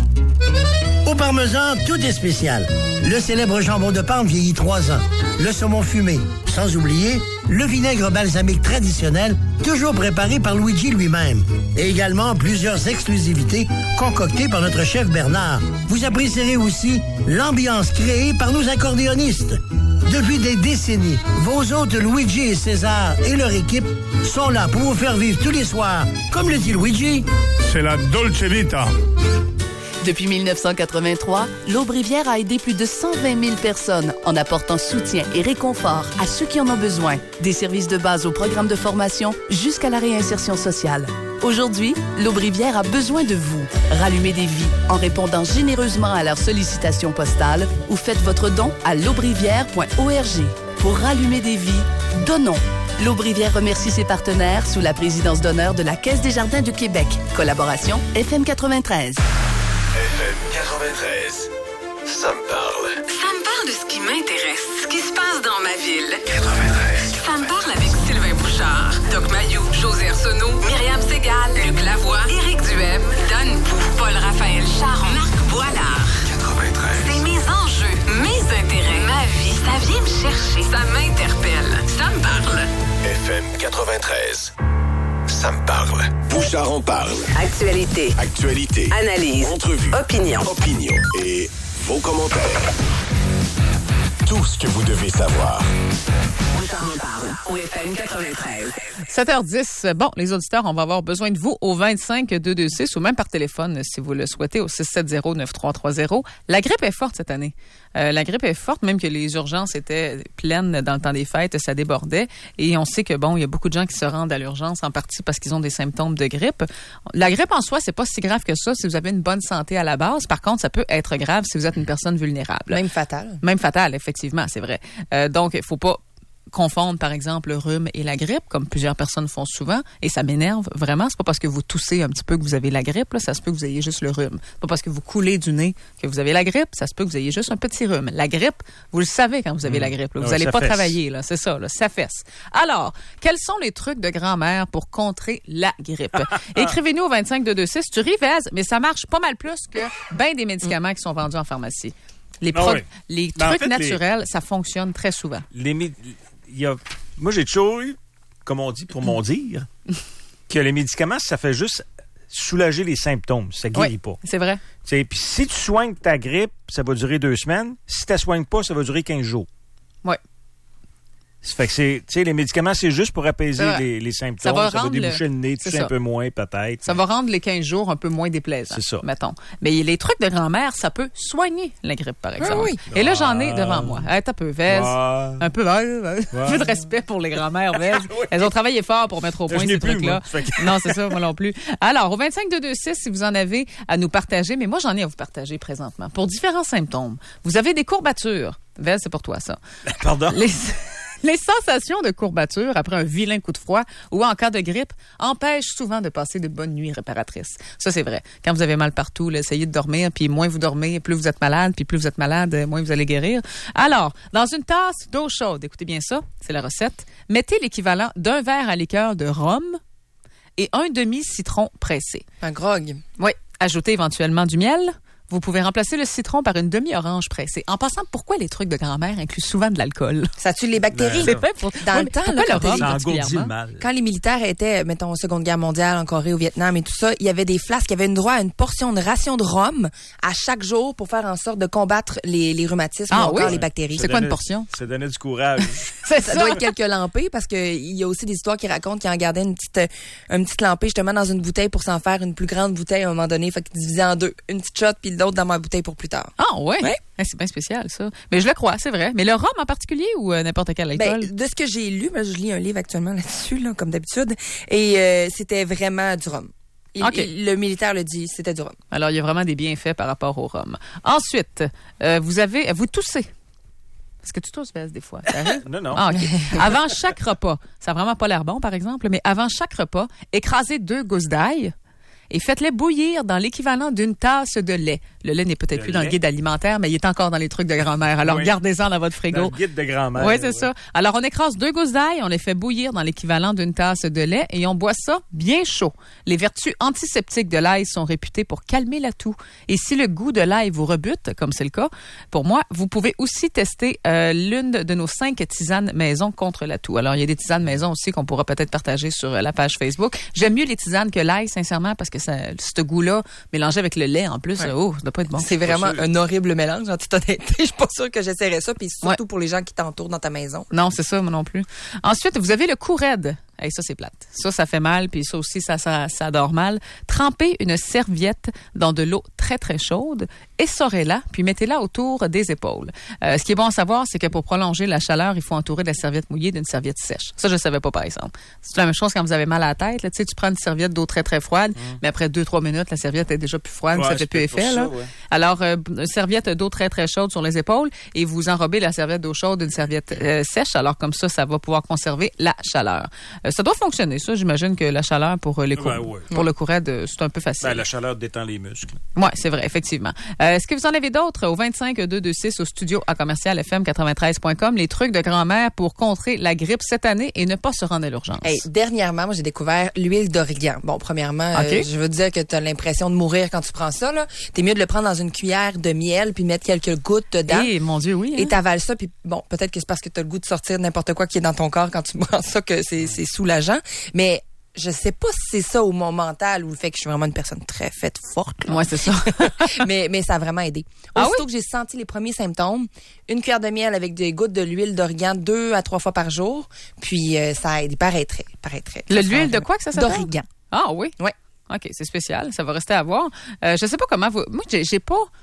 Au parmesan, tout est spécial. Le célèbre jambon de Parme vieillit trois ans. Le saumon fumé. Sans oublier, le vinaigre balsamique traditionnel, toujours préparé par Luigi lui-même. Et également plusieurs exclusivités concoctées par notre chef Bernard. Vous apprécierez aussi l'ambiance créée par nos accordéonistes. Depuis des décennies, vos hôtes Luigi et César et leur équipe sont là pour vous faire vivre tous les soirs. Comme le dit Luigi, c'est la Dolce Vita. Depuis mille neuf cent quatre-vingt-trois, l'Aube-Rivière a aidé plus de cent vingt mille personnes en apportant soutien et réconfort à ceux qui en ont besoin. Des services de base au programme de formation jusqu'à la réinsertion sociale. Aujourd'hui, l'Aube-Rivière a besoin de vous. Rallumez des vies en répondant généreusement à leurs sollicitations postales ou faites votre don à l'aube-rivière point org. Pour rallumer des vies, donnons. L'Aube-Rivière remercie ses partenaires sous la présidence d'honneur de la Caisse des Jardins du Québec. Collaboration F M quatre-vingt-treize. F M quatre-vingt-treize, ça me parle. Ça me parle de ce qui m'intéresse, ce qui se passe dans ma ville. quatre-vingt-treize. Ça me parle avec Sylvain Bouchard, Doc Mayou, José Arsenault, Myriam Segal, Luc Lavoie, Éric Duhem, Dan Pou, Paul-Raphaël Charon, Marc Boilard. quatre-vingt-treize. C'est mes enjeux, mes intérêts, ma vie. Ça vient me chercher, ça m'interpelle. Ça me parle. F M quatre-vingt-treize. Ça me parle. Bouchard en parle. Actualité. Actualité. Analyse. Entrevue. Opinion. Opinion. Et vos commentaires. Tout ce que vous devez savoir. Bouchard en parle. Au F M quatre-vingt-treize. sept heures dix. Bon, les auditeurs, on va avoir besoin de vous au vingt-cinq deux deux six ou même par téléphone si vous le souhaitez au six sept zéro neuf trois trois zéro. La grippe est forte cette année. Euh, la grippe est forte, même que les urgences étaient pleines dans le temps des fêtes, ça débordait. Et on sait que, bon, il y a beaucoup de gens qui se rendent à l'urgence en partie parce qu'ils ont des symptômes de grippe. La grippe en soi, c'est pas si grave que ça si vous avez une bonne santé à la base. Par contre, ça peut être grave si vous êtes une personne vulnérable. Même fatale. Même fatale, effectivement, c'est vrai. Euh, donc, il faut pas confondre, par exemple, le rhume et la grippe, comme plusieurs personnes font souvent, et ça m'énerve vraiment. C'est pas parce que vous toussez un petit peu que vous avez la grippe, là, ça se peut que vous ayez juste le rhume. C'est pas parce que vous coulez du nez que vous avez la grippe, ça se peut que vous ayez juste un petit rhume. La grippe, vous le savez quand vous avez mmh. la grippe. Là. Vous ouais, n'allez pas fesse. travailler, là, c'est ça, là, ça fesse. Alors, quels sont les trucs de grand-mère pour contrer la grippe? Écrivez-nous au vingt-cinq deux deux six. Tu ris, Vez, mais ça marche pas mal plus que bien des médicaments mmh. qui sont vendus en pharmacie. Les, pro- ah oui. les ben trucs en fait, naturels, les... ça fonctionne très souvent. Les mé- y a... Moi, j'ai toujours eu, comme on dit, pour mon dire, que les médicaments, ça fait juste soulager les symptômes. Ça guérit oui, pas. C'est vrai. Puis si tu soignes ta grippe, ça va durer deux semaines. Si tu ne soignes pas, ça va durer quinze jours. Oui. Ça fait que c'est, tu sais, les médicaments, c'est juste pour apaiser les, les symptômes. Ça va, ça va déboucher le, le nez, toucher un peu moins, peut-être. Ça mais... va rendre les quinze jours un peu moins déplaisants. C'est ça. Mettons. Mais les trucs de grand-mère, ça peut soigner la grippe, par exemple. Ah oui. Et là, j'en ai devant moi. Hey, t'as peu, Vez. Ah. Un peu, ouais. un peu de respect pour les grand-mères, Vez. oui. Elles ont travaillé fort pour mettre au point ces trucs-là. Que... non, c'est ça, moi non plus. Alors, au vingt-cinq deux deux six, si vous en avez à nous partager, mais moi, j'en ai à vous partager présentement. Pour différents symptômes. Vous avez des courbatures. Vez, c'est pour toi, ça. Pardon? Les... Les sensations de courbature après un vilain coup de froid ou en cas de grippe empêchent souvent de passer de bonnes nuits réparatrices. Ça, c'est vrai. Quand vous avez mal partout, là, essayez de dormir, puis moins vous dormez, plus vous êtes malade, puis plus vous êtes malade, moins vous allez guérir. Alors, dans une tasse d'eau chaude, écoutez bien ça, c'est la recette, mettez l'équivalent d'un verre à liqueur de rhum et un demi-citron pressé. Un grog. Oui. Ajoutez éventuellement du miel. Vous pouvez remplacer le citron par une demi-orange pressée. En passant, pourquoi les trucs de grand-mère incluent souvent de l'alcool? Ça tue les bactéries. C'est fait pour... Dans oui, le temps, là, le rhum, ça engourdit le mal. Quand les militaires étaient, mettons, Seconde Guerre mondiale, en Corée, au Vietnam et tout ça, il y avait des flasques, il y avait une droit à une portion de ration de rhum à chaque jour pour faire en sorte de combattre les, les rhumatismes ah, ou encore oui? les bactéries. C'est quoi une portion? Ça donnait du courage. ça, ça doit être quelques lampées parce que il y a aussi des histoires qui racontent qu'ils en gardaient une petite, une petite lampée justement dans une bouteille pour s'en faire une plus grande bouteille à un moment donné. Fait qu'ils divisaient en deux. Une petite shot puis l'autre dans ma bouteille pour plus tard. Ah ouais? ouais. C'est bien spécial, ça. Mais je le crois, c'est vrai. Mais le rhum en particulier ou euh, n'importe quel alcool? Ben, de ce que j'ai lu, ben, je lis un livre actuellement là-dessus, là, comme d'habitude, et euh, c'était vraiment du rhum. Il, okay. il, le militaire le dit, c'était du rhum. Alors, il y a vraiment des bienfaits par rapport au rhum. Ensuite, euh, vous avez, vous toussez. Est-ce que tu tousses, Vez, des fois? non, non. Ah, okay. Avant chaque repas, ça n'a vraiment pas l'air bon, par exemple, mais avant chaque repas, écrasez deux gousses d'ail et faites-les bouillir dans l'équivalent d'une tasse de lait. Le lait n'est peut-être le plus lait. dans le guide alimentaire, mais il est encore dans les trucs de grand-mère. Alors, oui. gardez-en dans votre frigo. Dans le guide de grand-mère. Oui, c'est ouais. ça. Alors, on écrase deux gousses d'ail, on les fait bouillir dans l'équivalent d'une tasse de lait et on boit ça bien chaud. Les vertus antiseptiques de l'ail sont réputées pour calmer la toux. Et si le goût de l'ail vous rebute, comme c'est le cas pour moi, vous pouvez aussi tester euh, l'une de nos cinq tisanes maison contre la toux. Alors, il y a des tisanes maison aussi qu'on pourra peut-être partager sur la page Facebook. J'aime mieux les tisanes que l'ail, sincèrement, parce que ça, ce goût-là, mélangé avec le lait en plus, ouais. oh, ça doit pas être bon. C'est vraiment un horrible mélange, en toute honnêteté. Je suis pas sûre que j'essaierais ça, puis surtout ouais. pour les gens qui t'entourent dans ta maison. Non, c'est ça, moi non plus. Ensuite, vous avez le cou raide. Hey, ça, c'est plate. Ça, ça fait mal, puis ça aussi, ça, ça, ça dort mal. Trempez une serviette dans de l'eau très, très chaude, essorez-la, puis mettez-la autour des épaules. Euh, ce qui est bon à savoir, c'est que pour prolonger la chaleur, il faut entourer de la serviette mouillée d'une serviette sèche. Ça, je ne savais pas, par exemple. C'est la même chose quand vous avez mal à la tête. Là, tu sais, tu prends une serviette d'eau très, très froide, mmh. mais après deux, trois minutes, la serviette est déjà plus froide, ouais, ça fait plus effet. Ça, là. Ouais. Alors, euh, une serviette d'eau très, très chaude sur les épaules et vous enrobez la serviette d'eau chaude d'une serviette euh, sèche. Alors, comme ça, ça va pouvoir conserver la chaleur. Euh, Ça doit fonctionner, ça. J'imagine que la chaleur pour les cou- ben ouais. pour le cou raide, c'est un peu facile. Ben, la chaleur détend les muscles. Oui, c'est vrai, effectivement. Euh, est-ce que vous en avez d'autres? Au vingt-cinq deux deux six au studio à commercial F M quatre-vingt-treize point com, les trucs de grand-mère pour contrer la grippe cette année et ne pas se rendre à l'urgence. Hey, dernièrement, moi, j'ai découvert l'huile d'origan. Bon, premièrement, okay. euh, je veux dire que tu as l'impression de mourir quand tu prends ça. Là. T'es mieux de le prendre dans une cuillère de miel puis de mettre quelques gouttes dedans. Et mon Dieu, oui. Hein? Et t'avales ça. Puis bon, peut-être que c'est parce que tu as le goût de sortir n'importe quoi qui est dans ton corps quand tu prends ça que c'est, c'est soulageant. Mais je sais pas si c'est ça ou mon mental ou le fait que je suis vraiment une personne très faite forte. Oui, c'est ça. mais, mais ça a vraiment aidé. Ah Aussitôt oui? que j'ai senti les premiers symptômes, une cuillère de miel avec des gouttes de l'huile d'origan deux à trois fois par jour, puis euh, ça aide. Il paraîtrait. paraîtrait Le, l'huile de quoi que ça s'appelle? D'origan. Ah oui? Oui. OK, c'est spécial. Ça va rester à voir. Euh, je sais pas comment vous... Moi, j'ai, j'ai pas...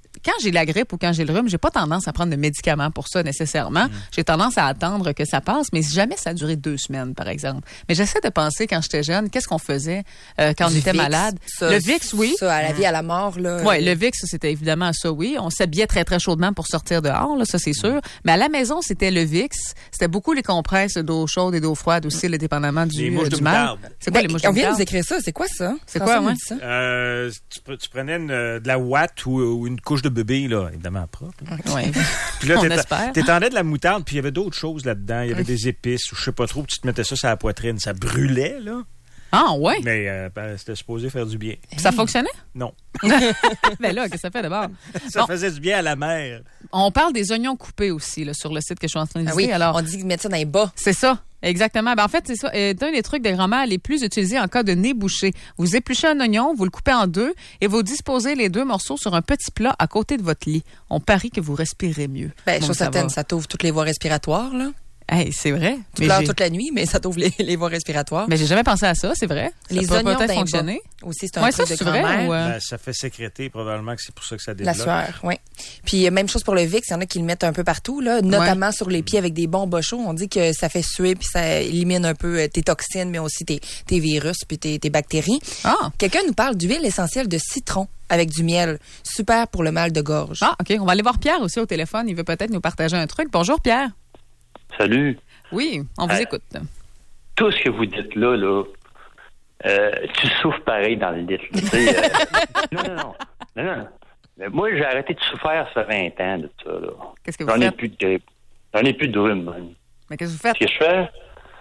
quand j'ai la grippe ou quand j'ai le rhume, j'ai pas tendance à prendre de médicaments pour ça nécessairement. Mm. J'ai tendance à attendre que ça passe, mais jamais ça a duré deux semaines, par exemple. Mais j'essaie de penser, quand j'étais jeune, qu'est-ce qu'on faisait euh, quand Du on était Vicks, malade? ça, le Vicks, oui. Ça, à la vie, à la mort, là. Oui, le Vicks, c'était évidemment ça, oui. On s'habillait très, très chaudement pour sortir dehors, là, ça, c'est sûr. Mais à la maison, c'était le Vicks. C'était beaucoup les compresses d'eau chaude et d'eau froide aussi, le dépendamment du, Les mouches euh, de du mal. moutarde. C'est quoi Ben, les mouches de on vient de moutarde? nous écrire ça. C'est quoi ça? C'est François quoi, nous ouais? dit ça? Euh, tu, pre- tu prenais une, euh, de la ouate ou, ou une couche de bébé, là, évidemment propre. Oui. Puis là, On t'éta- espère. t'étendais de la moutarde, puis il y avait d'autres choses là-dedans. Il y avait des épices, ou je sais pas trop, puis tu te mettais ça sur la poitrine. Ça brûlait, là. Ah, ouais? Mais euh, ben, c'était supposé faire du bien. Ça fonctionnait? Non. Ben là, qu'est-ce que ça fait d'abord? Ça Bon. faisait du bien à la mère. On parle des oignons coupés aussi, là, sur le site que je suis en train de Ah visiter. oui, Alors, on dit de mettre ça dans les bas. c'est ça. Exactement. Ben, en fait, c'est ça. Euh, un des trucs de grand-mère les plus utilisés en cas de nez bouché. Vous épluchez un oignon, vous le coupez en deux et vous disposez les deux morceaux sur un petit plat à côté de votre lit. On parie que vous respirez mieux. Ben, Bon, chose ça certaine, va. ça t'ouvre toutes les voies respiratoires, là. Hey, c'est vrai. Tu Mais pleures j'ai- toute la nuit, mais ça t'ouvre les, les voies respiratoires. Mais j'ai jamais pensé à ça, c'est vrai. Ça Les peut oignons peut-être d'un fonctionner. bas aussi, c'est un Ouais, truc ça, de c'est vrai, grand-mère. ou, euh, Ben, ça fait sécréter, probablement que c'est pour ça que ça La débloque. sueur, oui. Puis euh, même chose pour le Vicks, il y en a qui le mettent un peu partout, là, notamment sur les pieds avec des bons bas chauds. On dit que ça fait suer puis ça élimine un peu euh, tes toxines, mais aussi tes, tes virus puis tes, tes bactéries. Ah. Quelqu'un nous parle d'huile essentielle de citron avec du miel. Super pour le mal de gorge. Ah, OK. On va aller voir Pierre aussi au téléphone. Il veut peut-être nous partager un truc. Bonjour, Pierre. Salut. Oui, on vous Euh, écoute. Tout ce que vous dites là, là, euh, tu souffres pareil dans le lit. là, tu sais, euh, non, non, non, non, non. Mais moi, j'ai arrêté de souffrir ça fait vingt ans de ça. Là. Qu'est-ce que vous J'en ai faites? plus de, j'en ai plus de rhume. man. Mais qu'est-ce que vous faites? Ce que je fais,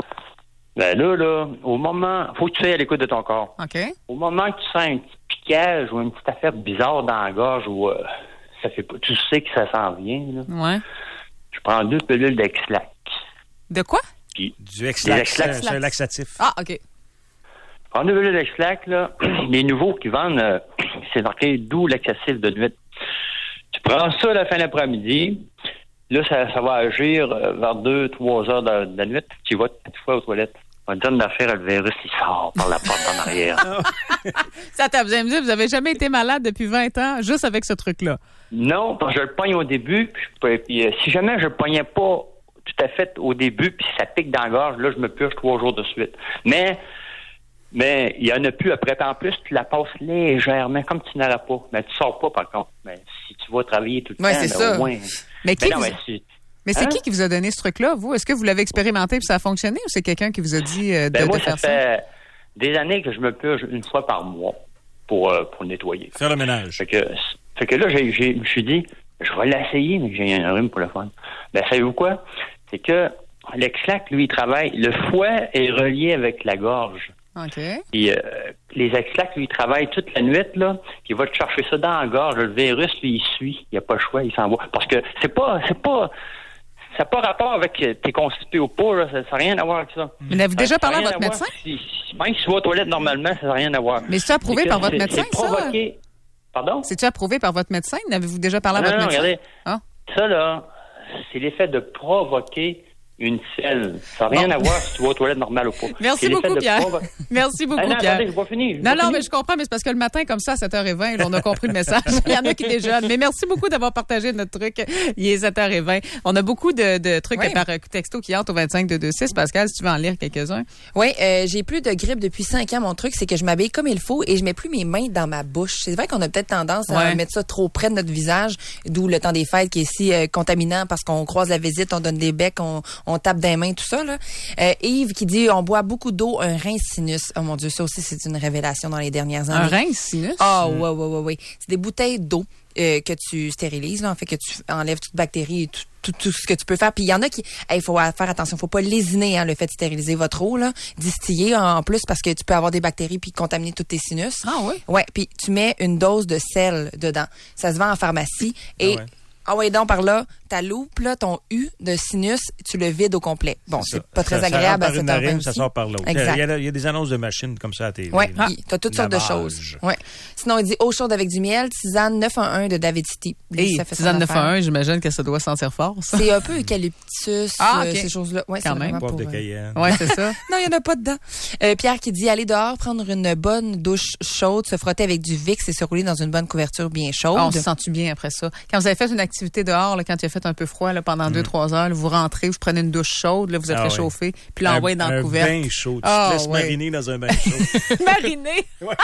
ben là, là, au moment, faut que tu sois à l'écoute de ton corps. OK. Au moment que tu sens un petit piquage ou une petite affaire bizarre dans la gorge ou euh, ça fait pas, tu sais que ça s'en vient. Là. Ouais. Je prends deux pilules d'Exlac. De quoi? Puis, Du Exlax, Exlax. c'est un laxatif. Ah, OK. En nouvelle d'Exlac, là, les nouveaux qui vendent, euh, c'est marqué doux laxatif de nuit. Tu prends ça à la fin de l'après-midi. Là, ça, ça va agir euh, vers deux, trois heures de, de la nuit. Tu vas cette fois aux toilettes. On te donne l'affaire, le virus, il sort par la porte en arrière. Ça, attends, vous allez me dire, vous avez jamais été malade depuis vingt ans juste avec ce truc-là. Non, parce que je le pogne au début. Puis, je peux- puis, euh, si jamais je le pognais pas tout à fait au début, puis ça pique dans la gorge, là, je me purge trois jours de suite. Mais mais il y en a plus après. Puis en plus, tu la passes légèrement, comme tu n'auras pas. Mais tu sors pas, par contre. Mais si tu vas travailler tout le Ouais, temps, c'est ben, ça. au moins... Mais qui Ben non, vous- mais c'est- Mais c'est Hein? qui qui vous a donné ce truc-là, vous? Est-ce que vous l'avez expérimenté et ça a fonctionné ou c'est quelqu'un qui vous a dit euh, de, Ben moi, de ça faire ça? fait des années que je me purge une fois par mois pour, euh, pour nettoyer. Faire le ménage. Fait que, fait que là, j'ai, j'ai, je me suis dit, je vais l'essayer, mais j'ai un rhume pour le fun. Ben, savez-vous quoi? C'est que l'exlac, lui, il travaille. Le fouet est relié avec la gorge. OK. Puis euh, les exlacs, lui, il travaille toute la nuit, là, puis il va te chercher ça dans la gorge. Le virus, lui, il suit. Il n'y a pas le choix, il s'en va. Parce que c'est pas, c'est pas, ça n'a pas rapport avec euh, t'es constipé ou pas, là. Ça n'a rien à voir avec ça. Mais avez-vous déjà Ça n'a parlé à rien votre voir. médecin? Si, si- même si tu vas aux toilettes normalement, ça n'a rien à voir. Mais c'est approuvé que par votre c'est- médecin, c'est ça? provoqué- Pardon? C'est-tu approuvé par votre médecin? N'avez-vous déjà parlé à Non, votre non, médecin? regardez. Ah. Ça, là, c'est l'effet de provoquer une selle. Ça n'a rien Bon. à voir si tu vas aux toilettes normales ou pas. Merci C'est l'effet beaucoup, de Pierre. provo- Merci beaucoup, Ah non, Pierre. attendez, j'ai pas fini. j'ai Non, pas non, fini. mais je comprends, mais c'est parce que le matin, comme ça, à sept heures vingt, là, on a compris le message. Il y en a qui déjeunent. Mais merci beaucoup d'avoir partagé notre truc. Il est sept heures vingt. On a beaucoup de, de trucs Oui. par euh, texto qui entrent au vingt-cinq deux deux six. Pascal, si tu veux en lire quelques-uns. Oui, euh, j'ai plus de grippe depuis cinq ans. Mon truc, c'est que je m'habille comme il faut et je mets plus mes mains dans ma bouche. C'est vrai qu'on a peut-être tendance à Ouais. mettre ça trop près de notre visage, d'où le temps des fêtes qui est si euh, contaminant parce qu'on croise la visite, on donne des becs, on, on tape des mains, tout ça. Là. Euh, Yves qui dit on boit beaucoup d'eau, un rein sinus. Oh mon Dieu, ça aussi, c'est une révélation dans les dernières années. Un rein sinus? Ah, ouais, ouais, ouais, ouais. C'est des bouteilles d'eau euh, que tu stérilises, là, en fait, que tu enlèves toute bactérie et tout, tout, tout ce que tu peux faire. Puis il y en a qui, il faut faire attention, faut pas lésiner hein, le fait de stériliser votre eau, là, distiller en plus parce que tu peux avoir des bactéries puis contaminer tous tes sinus. Ah oui? Ouais, puis tu mets une dose de sel dedans. Ça se vend en pharmacie et Ah ouais. ah ouais, donc par là, ta loupe, là, ton U de sinus, tu le vides au complet. Bon, c'est pas très Ça- agréable ça à rentre par cette une heure narine, ça aussi. sort par l'autre. Exact. Il y, a, il y a des annonces de machines comme ça à T V. Ouais, là. puis t'as toutes sortes de Lavage. choses. Ouais. Sinon, Sinon, il dit eau chaude avec du miel, tisane neuf un un de David City. Lui, Hey, ça fait son tisane neuf un affaire. un, j'imagine que ça doit sentir fort, ça. C'est un peu eucalyptus, Ah, euh, ok. ces choses-là. Ouais, Quand c'est même. vraiment Poivre pour, de euh, Cayenne. Ouais, c'est ça. Non, il n'y en a pas dedans. Euh, Pierre qui dit aller dehors, prendre une bonne douche chaude, se frotter avec du Vicks et se rouler dans une bonne couverture bien chaude. Ah, on se sent-tu bien après ça? Quand vous avez fait une activité dehors, là, quand il a fait un peu froid là, pendant deux trois heures, là, vous rentrez, vous prenez une douche chaude, là, vous êtes Ah ouais. réchauffé, puis l'envoyez dans un le couvert. bain chaud. Tu Ah, te laisses ouais. mariner dans un bain chaud. Mariner.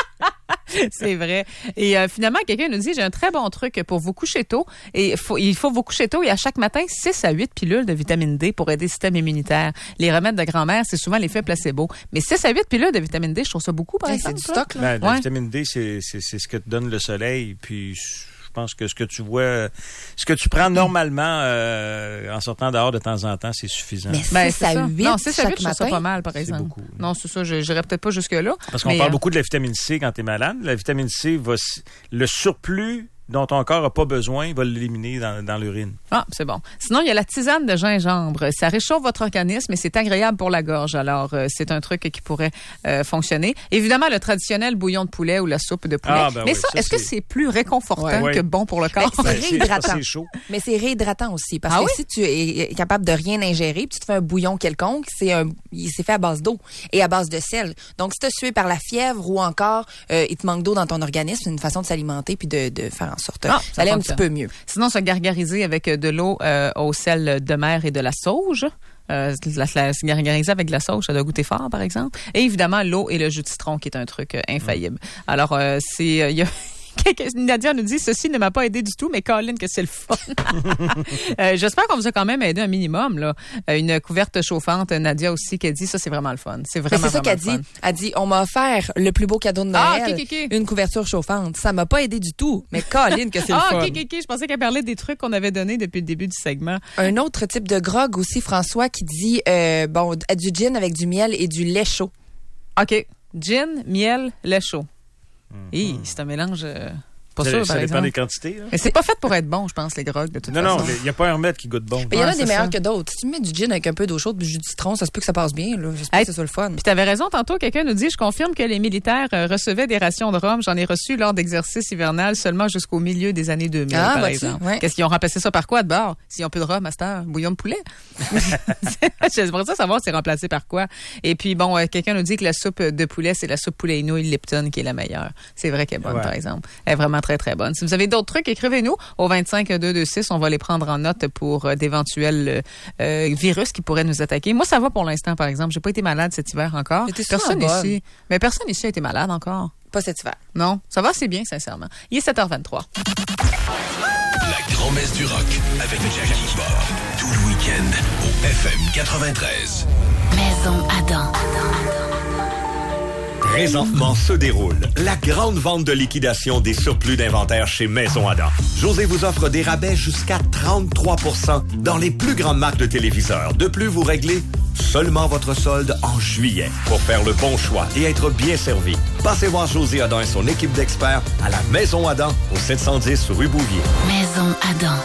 C'est vrai. Et euh, finalement, quelqu'un nous dit, j'ai un très bon truc pour vous coucher tôt. Et il faut, il faut vous coucher tôt et à chaque matin, six à huit pilules de vitamine D pour aider le système immunitaire. Les remèdes de grand-mère, c'est souvent l'effet placebo. Mais six à huit pilules de vitamine D, je trouve ça beaucoup, par Hey, exemple. c'est du stock, là. Ben, la Ouais. vitamine D, c'est, c'est, c'est ce que te donne le soleil. Puis je pense que ce que tu vois, ce que tu prends normalement euh, en sortant dehors de temps en temps, c'est suffisant. Mais Ben, six c'est à ça. huit Non, six à chaque huit, je trouve ça matin. pas mal, par exemple. beaucoup. Non, c'est ça, je n'irais peut-être pas jusque-là. Parce qu'on mais, parle euh, beaucoup de la vitamine C quand tu es malade. La vitamine C, va, s- le surplus dont ton corps n'a pas besoin, il va l'éliminer dans, dans l'urine. Ah, c'est bon. Sinon, il y a la tisane de gingembre. Ça réchauffe votre organisme et c'est agréable pour la gorge. Alors, euh, c'est un truc qui pourrait euh, fonctionner. Évidemment, le traditionnel bouillon de poulet ou la soupe de poulet. Ah, ben Mais oui, ça, ça, est-ce que c'est- c'est plus réconfortant Ouais. que bon pour le Ben, corps? c'est Ben, c'est- réhydratant. c'est chaud. Mais c'est réhydratant aussi. Parce Ah que oui? si tu es capable de rien ingérer, puis tu te fais un bouillon quelconque, c'est un, il s'est fait à base d'eau et à base de sel. Donc, si tu es sué par la fièvre ou encore euh, il te manque d'eau dans ton organisme, c'est une façon de s'alimenter puis de, de faire en sorte Ah, d'aller un fonctionne. petit peu mieux. Sinon, se gargariser avec de l'eau euh, au sel de mer et de la sauge. Euh, la, la, se gargariser avec de la sauge, ça doit goûter fort, par exemple. Et évidemment, l'eau et le jus de citron, qui est un truc euh, infaillible. Alors, euh, c'est... euh, il y a Nadia nous dit, ceci ne m'a pas aidé du tout, mais Colin, que c'est le fun. euh, j'espère qu'on vous a quand même aidé un minimum, là. Euh, une couverte chauffante, Nadia aussi, qui a dit, ça, c'est vraiment le fun. C'est Mais vraiment, c'est ça vraiment qu'elle le dit. fun. Elle dit, on m'a offert le plus beau cadeau de Ah, Noël, ok, ok, ok. une couverture chauffante. Ça m'a pas aidé du tout, mais Colin, que c'est le Ah, fun. ok, ok, ok. Je pensais qu'elle parlait des trucs qu'on avait donnés depuis le début du segment. Un autre type de grog aussi, François, qui dit, euh, bon, du gin avec du miel et du lait chaud. OK. Gin, miel, lait chaud. Hi, c'est un mélange... euh, pas Ça- sûr, ça par dépend exemple. des quantités, là. Mais c'est pas fait pour être bon, je pense, les grogs, de toute Non, non, façon. il n'y a pas un remède qui goûte bon. Mais il y en a Ouais, des c'est meilleurs ça. que d'autres. Si tu mets du gin avec un peu d'eau chaude, du jus de citron, ça se peut que ça passe bien. Là. J'espère Hey, que c'est ça le fun. Puis t'avais raison, tantôt, quelqu'un nous dit, je confirme que les militaires euh, recevaient des rations de rhum. J'en ai reçu lors d'exercices hivernal seulement jusqu'au milieu des années deux mille, Ah, par vois-tu? exemple. Ouais. Qu'est-ce qu'ils ont remplacé ça par quoi de bord? S'ils ont plus de rhum à cette heure, bouillon de poulet? J'aimerais ça savoir c'est remplacé par quoi. Et puis, bon, euh, quelqu'un nous dit que la soupe de poulet, c'est la soupe poulet et nouilles Lipton qui est la meilleure. C'est vrai qu'elle est bonne, Ouais. par exemple. Elle est vraiment très, très bonne. Si vous avez d'autres trucs, écrivez-nous au vingt-cinq deux deux six. On va les prendre en note pour euh, d'éventuels euh, virus qui pourraient nous attaquer. Moi, ça va pour l'instant, par exemple. J'ai pas été malade cet hiver encore. Mais t'es souvent Personne bonne. ici. Mais personne ici a été malade encore. Pas cet hiver. Non, ça va assez bien, sincèrement. Il est sept heures vingt-trois. La grand-messe du rock avec Jackie Bord. Tout le week-end au F M quatre-vingt-treize. Maison Adam. Présentement se déroule la grande vente de liquidation des surplus d'inventaire chez Maison Adam. José vous offre des rabais jusqu'à trente-trois pour cent dans les plus grandes marques de téléviseurs. De plus, vous réglez seulement votre solde en juillet pour faire le bon choix et être bien servi. Passez voir José Adam et son équipe d'experts à la Maison Adam au sept cent dix rue Bouvier. Maison Adam.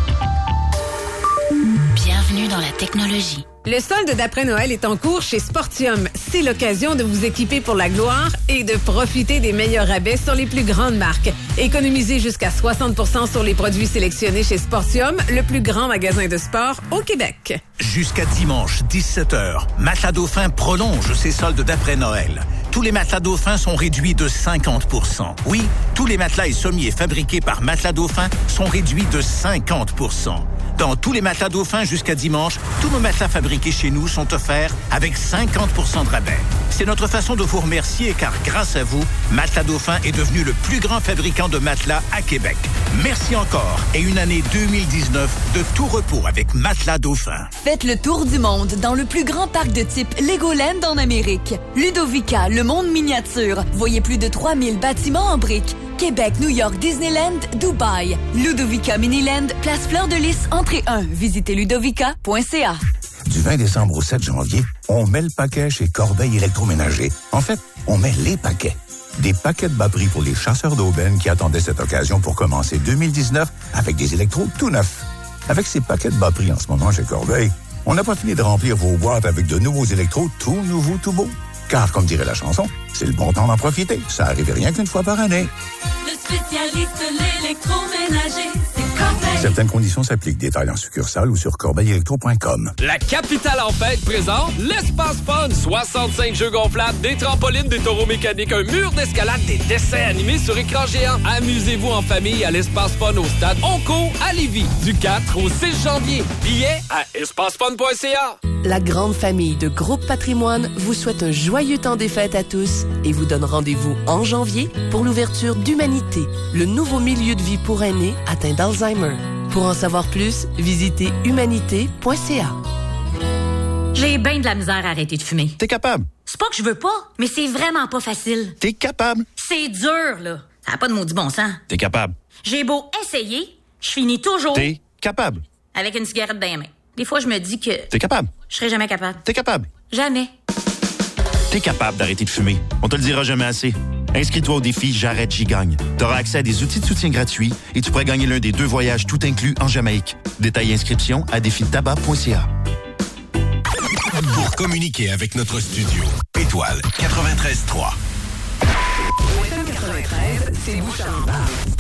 Bienvenue dans la technologie. Le solde d'après-Noël est en cours chez Sportium. C'est l'occasion de vous équiper pour la gloire et de profiter des meilleurs rabais sur les plus grandes marques. Économisez jusqu'à soixante pour cent sur les produits sélectionnés chez Sportium, le plus grand magasin de sport au Québec. Jusqu'à dimanche, dix-sept heures, Matelas Dauphin prolonge ses soldes d'après-Noël. Tous les matelas Dauphin sont réduits de cinquante pour cent. Oui, tous les matelas et sommiers fabriqués par Matelas Dauphin sont réduits de cinquante pour cent. Dans tous les matelas Dauphin jusqu'à dimanche, tous nos matelas fabriqués chez nous sont offerts avec cinquante pour cent de rabais. C'est notre façon de vous remercier car grâce à vous, Matelas Dauphin est devenu le plus grand fabricant de matelas à Québec. Merci encore et une année deux mille dix-neuf de tout repos avec Matelas Dauphin. Faites le tour du monde dans le plus grand parc de type Legoland en Amérique. Ludovica, le monde miniature. Voyez plus de trois mille bâtiments en briques. Québec, New York, Disneyland, Dubaï. Ludovica Miniland, place Fleur de Lys, entrée un. Visitez ludovica point c a. Du vingt décembre au sept janvier, on met le paquet chez Corbeil Électroménager. En fait, on met les paquets. Des paquets de bas prix pour les chasseurs d'aubaine qui attendaient cette occasion pour commencer deux mille dix-neuf avec des électros tout neufs. Avec ces paquets de bas prix en ce moment chez Corbeil, on n'a pas fini de remplir vos boîtes avec de nouveaux électros tout nouveaux, tout beaux. Car, comme dirait la chanson, c'est le bon temps d'en profiter. Ça arrive rien qu'une fois par année. spécialiste de l'électroménager, c'est Corbeil. Certaines conditions s'appliquent. Détails en succursale ou sur corbeil électro point com. La capitale en fête présente l'Espace Fun. soixante-cinq jeux gonflables, des trampolines, des taureaux mécaniques, un mur d'escalade, des dessins animés sur écran géant. Amusez-vous en famille à l'Espace Fun au stade Onco à Lévis du quatre au six janvier. Billets à espace fun point c a. La grande famille de Groupe Patrimoine vous souhaite un joyeux temps des fêtes à tous et vous donne rendez-vous en janvier pour l'ouverture d'Humanité, le nouveau milieu de vie pour aînés atteints d'Alzheimer. Pour en savoir plus, visitez humanité point c a. J'ai bien de la misère à arrêter de fumer. T'es capable. C'est pas que je veux pas, mais c'est vraiment pas facile. T'es capable. C'est dur, là. Ça n'a pas de maudit bon sens. T'es capable. J'ai beau essayer, je finis toujours... T'es capable. Avec une cigarette dans les mains. Des fois, je me dis que... T'es capable. Je serai jamais capable. T'es capable. Jamais. T'es capable d'arrêter de fumer. On te le dira jamais assez. Inscris-toi au défi J'arrête, j'y gagne. T'auras accès à des outils de soutien gratuits et tu pourrais gagner l'un des deux voyages tout inclus en Jamaïque. Détail et inscription à défi tabac point c a. Pour communiquer avec notre studio, étoile quatre-vingt-treize trois. Au F M quatre-vingt-treize, c'est Bouchard en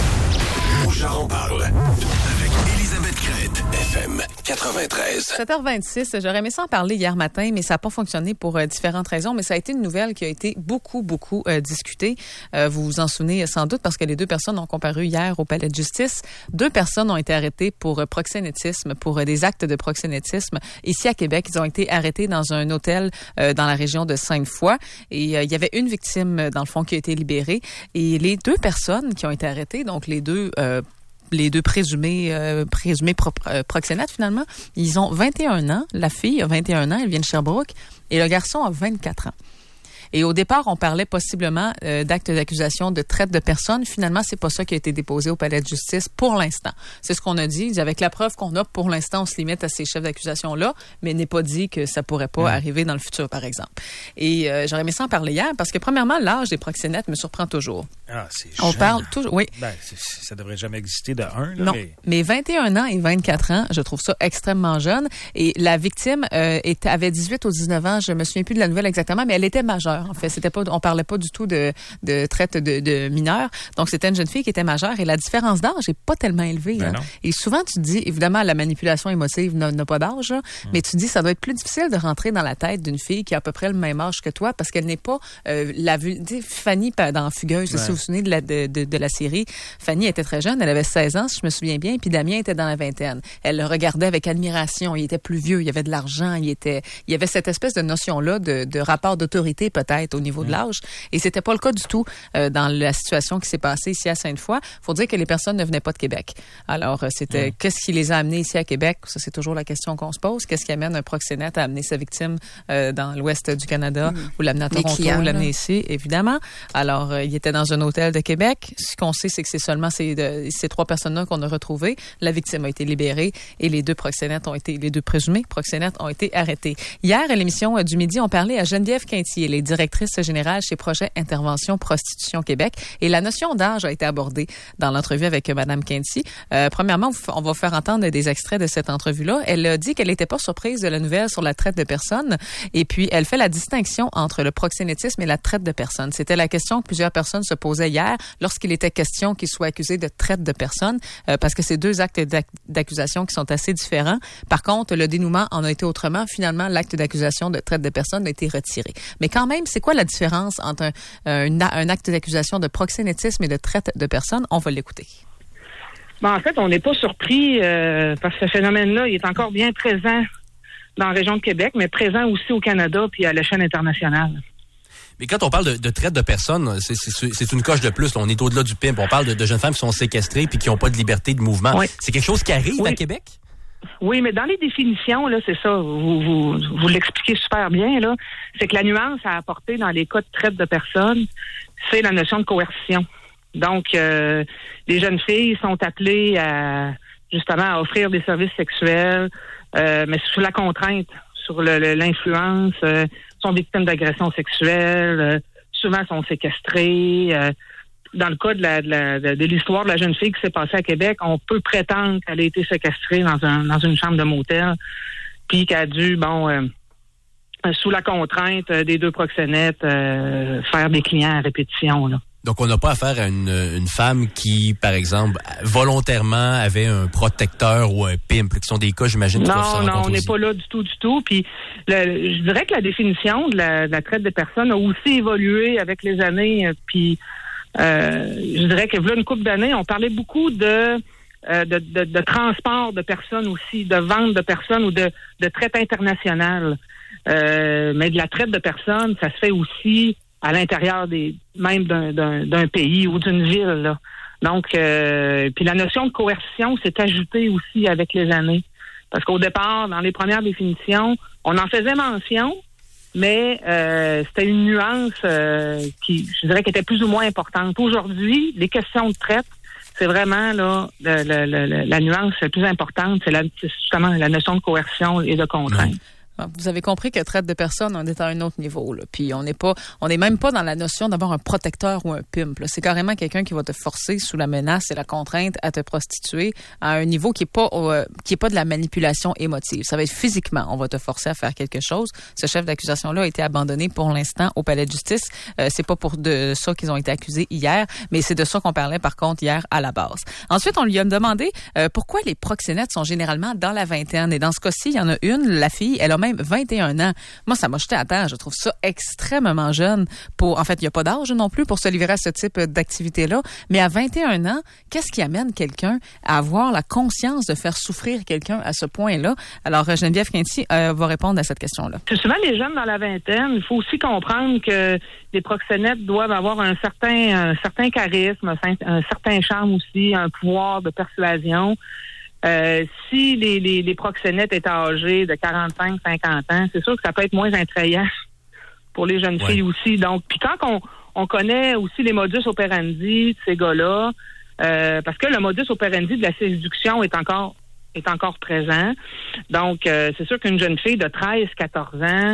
parle. Bouchard en parle. Avec Elisabeth Crête, F M quatre-vingt-treize. sept heures vingt-six, j'aurais aimé ça en parler hier matin, mais ça n'a pas fonctionné pour euh, différentes raisons. Mais ça a été une nouvelle qui a été beaucoup, beaucoup euh, discutée. Euh, vous vous en souvenez sans doute parce que les deux personnes ont comparu hier au palais de justice. Deux personnes ont été arrêtées pour euh, proxénétisme, pour euh, des actes de proxénétisme. Ici à Québec, ils ont été arrêtés dans un hôtel euh, dans la région de Sainte-Foy. Et euh, il y avait une victime, dans le fond, qui a été libérée. Et les deux personnes qui ont été arrêtées, donc les deux... Euh, les deux présumés, euh, présumés pro- euh, proxénètes, finalement, ils ont vingt et un ans. La fille a vingt et un ans, elle vient de Sherbrooke, et le garçon a vingt-quatre ans. Et au départ, on parlait possiblement euh, d'actes d'accusation de traite de personnes. Finalement, c'est pas ça qui a été déposé au palais de justice pour l'instant. C'est ce qu'on a dit. Avec la preuve qu'on a, pour l'instant, on se limite à ces chefs d'accusation-là, mais n'est pas dit que ça pourrait pas mmh. arriver dans le futur, par exemple. Et euh, j'aurais aimé ça en parler hier, parce que premièrement, l'âge des proxénètes me surprend toujours. Ah, c'est On jeune. parle toujours, oui. Ben, c'est, ça devrait jamais exister de un. Là, non, mais... mais vingt et un ans et vingt-quatre ans, je trouve ça extrêmement jeune. Et la victime euh, était, avait dix-huit ou dix-neuf ans, je me souviens plus de la nouvelle exactement, mais elle était majeure, en fait. C'était pas, on parlait pas du tout de, de traite de, de mineurs. Donc, c'était une jeune fille qui était majeure et la différence d'âge n'est pas tellement élevée. Ben hein. Et souvent, tu te dis, évidemment, la manipulation émotive n'a, n'a pas d'âge, hein, hum. mais tu te dis, ça doit être plus difficile de rentrer dans la tête d'une fille qui a à peu près le même âge que toi parce qu'elle n'est pas euh, la vue. Fanny, dans Fugueuse, ouais. si vous vous souvenez de la, de, de, de la série, Fanny était très jeune, elle avait seize ans, si je me souviens bien, puis Damien était dans la vingtaine. Elle le regardait avec admiration, il était plus vieux, il y avait de l'argent, il était, il y avait cette espèce de notion-là de, de rapport d'autorité peut-être au niveau mmh. de l'âge. Et c'était pas le cas du tout euh, dans la situation qui s'est passée ici à Sainte-Foy. Faut dire que les personnes ne venaient pas de Québec. Alors, euh, c'était, mmh. qu'est-ce qui les a amenés ici à Québec? Ça, c'est toujours la question qu'on se pose. Qu'est-ce qui amène un proxénète à amener sa victime euh, dans l'ouest du Canada mmh. ou l'amener à Toronto clients, ou l'amener là. Ici, évidemment. Alors, euh, il était dans un hôtel de Québec. Ce qu'on sait, c'est que c'est seulement ces, de, ces trois personnes-là qu'on a retrouvées. La victime a été libérée et les deux proxénètes ont été, les deux présumés proxénètes ont été arrêtés. Hier, à l'émission du midi, on parlait à Geneviève Quinty, elle est directrice générale chez Projet Intervention Prostitution Québec. Et la notion d'âge a été abordée dans l'entrevue avec Mme Quinty. Euh, premièrement, on va faire entendre des extraits de cette entrevue-là. Elle a dit qu'elle n'était pas surprise de la nouvelle sur la traite de personnes. Et puis, elle fait la distinction entre le proxénétisme et la traite de personnes. C'était la question que plusieurs personnes se posaient hier lorsqu'il était question qu'ils soient accusés de traite de personnes, euh, parce que c'est deux actes d'accusation qui sont assez différents. Par contre, le dénouement en a été autrement. Finalement, l'acte d'accusation de traite de personnes a été retiré. Mais quand même, c'est quoi la différence entre un, un, un acte d'accusation de proxénétisme et de traite de personnes? On va l'écouter. Ben, en fait, on n'est pas surpris euh, parce que ce phénomène-là, il est encore bien présent dans la région de Québec, mais présent aussi au Canada puis à l'échelle internationale. Mais quand on parle de, de traite de personnes, c'est, c'est, c'est une coche de plus. Là. On est au-delà du pimp. On parle de, de jeunes femmes qui sont séquestrées puis qui n'ont pas de liberté de mouvement. Oui. C'est quelque chose qui arrive oui. à Québec? Oui, mais dans les définitions, là, c'est ça. Vous, vous, vous l'expliquez super bien, là. C'est que la nuance à apporter dans les cas de traite de personnes, c'est la notion de coercition. Donc, euh, les jeunes filles sont appelées à, justement, à offrir des services sexuels, euh, mais sous la contrainte, sur le, le, l'influence, euh, sont victimes d'agressions sexuelles, euh, souvent sont séquestrées. Euh, dans le cas de, la, de, la, de, de l'histoire de la jeune fille qui s'est passée à Québec, on peut prétendre qu'elle a été séquestrée dans, un, dans une chambre de motel, puis qu'elle a dû, bon, euh, sous la contrainte des deux proxénètes, euh, faire des clients à répétition, là. Donc, on n'a pas affaire à une, une femme qui, par exemple, volontairement avait un protecteur ou un pimp, qui sont des cas, j'imagine, qui doivent se Non, non, on rencontrer n'est aussi. pas là du tout, du tout. Puis, le- je dirais que la définition de la, de la traite de personnes a aussi évolué avec les années. euh, Puis, euh, je dirais que voilà une couple d'années, on parlait beaucoup de, euh, de, de, de transport de personnes aussi, de vente de personnes ou de, de traite internationale. Euh, mais de la traite de personnes, ça se fait aussi à l'intérieur des même d'un, d'un, d'un pays ou d'une ville, là. Donc, euh, puis la notion de coercition s'est ajoutée aussi avec les années. Parce qu'au départ, dans les premières définitions, on en faisait mention, mais euh, c'était une nuance euh, qui, je dirais, qui était plus ou moins importante. Aujourd'hui, les questions de traite, c'est vraiment là le, le, le, la nuance la plus importante, c'est, la, c'est justement la notion de coercion et de contrainte. Vous avez compris que traite de personnes, on est à un autre niveau, là. Puis on n'est pas, on n'est même pas dans la notion d'avoir un protecteur ou un pimp, là. C'est carrément quelqu'un qui va te forcer sous la menace et la contrainte à te prostituer à un niveau qui est pas, euh, qui est pas de la manipulation émotive. Ça va être physiquement. On va te forcer à faire quelque chose. Ce chef d'accusation-là a été abandonné pour l'instant au palais de justice. Euh, c'est pas pour de ça qu'ils ont été accusés hier, mais c'est de ça qu'on parlait par contre hier à la base. Ensuite, on lui a demandé euh, pourquoi les proxénètes sont généralement dans la vingtaine. Et dans ce cas-ci, il y en a une, la fille, elle a même vingt et un ans. Moi, ça m'a jeté à terre. Je trouve ça extrêmement jeune pour, en fait, il n'y a pas d'âge non plus pour se livrer à ce type d'activité-là. Mais à vingt et un ans, qu'est-ce qui amène quelqu'un à avoir la conscience de faire souffrir quelqu'un à ce point-là? Alors, Geneviève Quinty euh, va répondre à cette question-là. C'est souvent les jeunes dans la vingtaine. Il faut aussi comprendre que les proxénètes doivent avoir un certain, un certain charisme, un, un certain charme aussi, un pouvoir de persuasion. Euh, si les, les, les proxénètes étaient âgés de quarante-cinq cinquante ans, c'est sûr que ça peut être moins attrayant pour les jeunes Ouais. filles aussi. Donc, puis quand on, on connaît aussi les modus operandi de ces gars-là, euh, parce que le modus operandi de la séduction est encore est encore présent. Donc, euh, c'est sûr qu'une jeune fille de treize quatorze ans,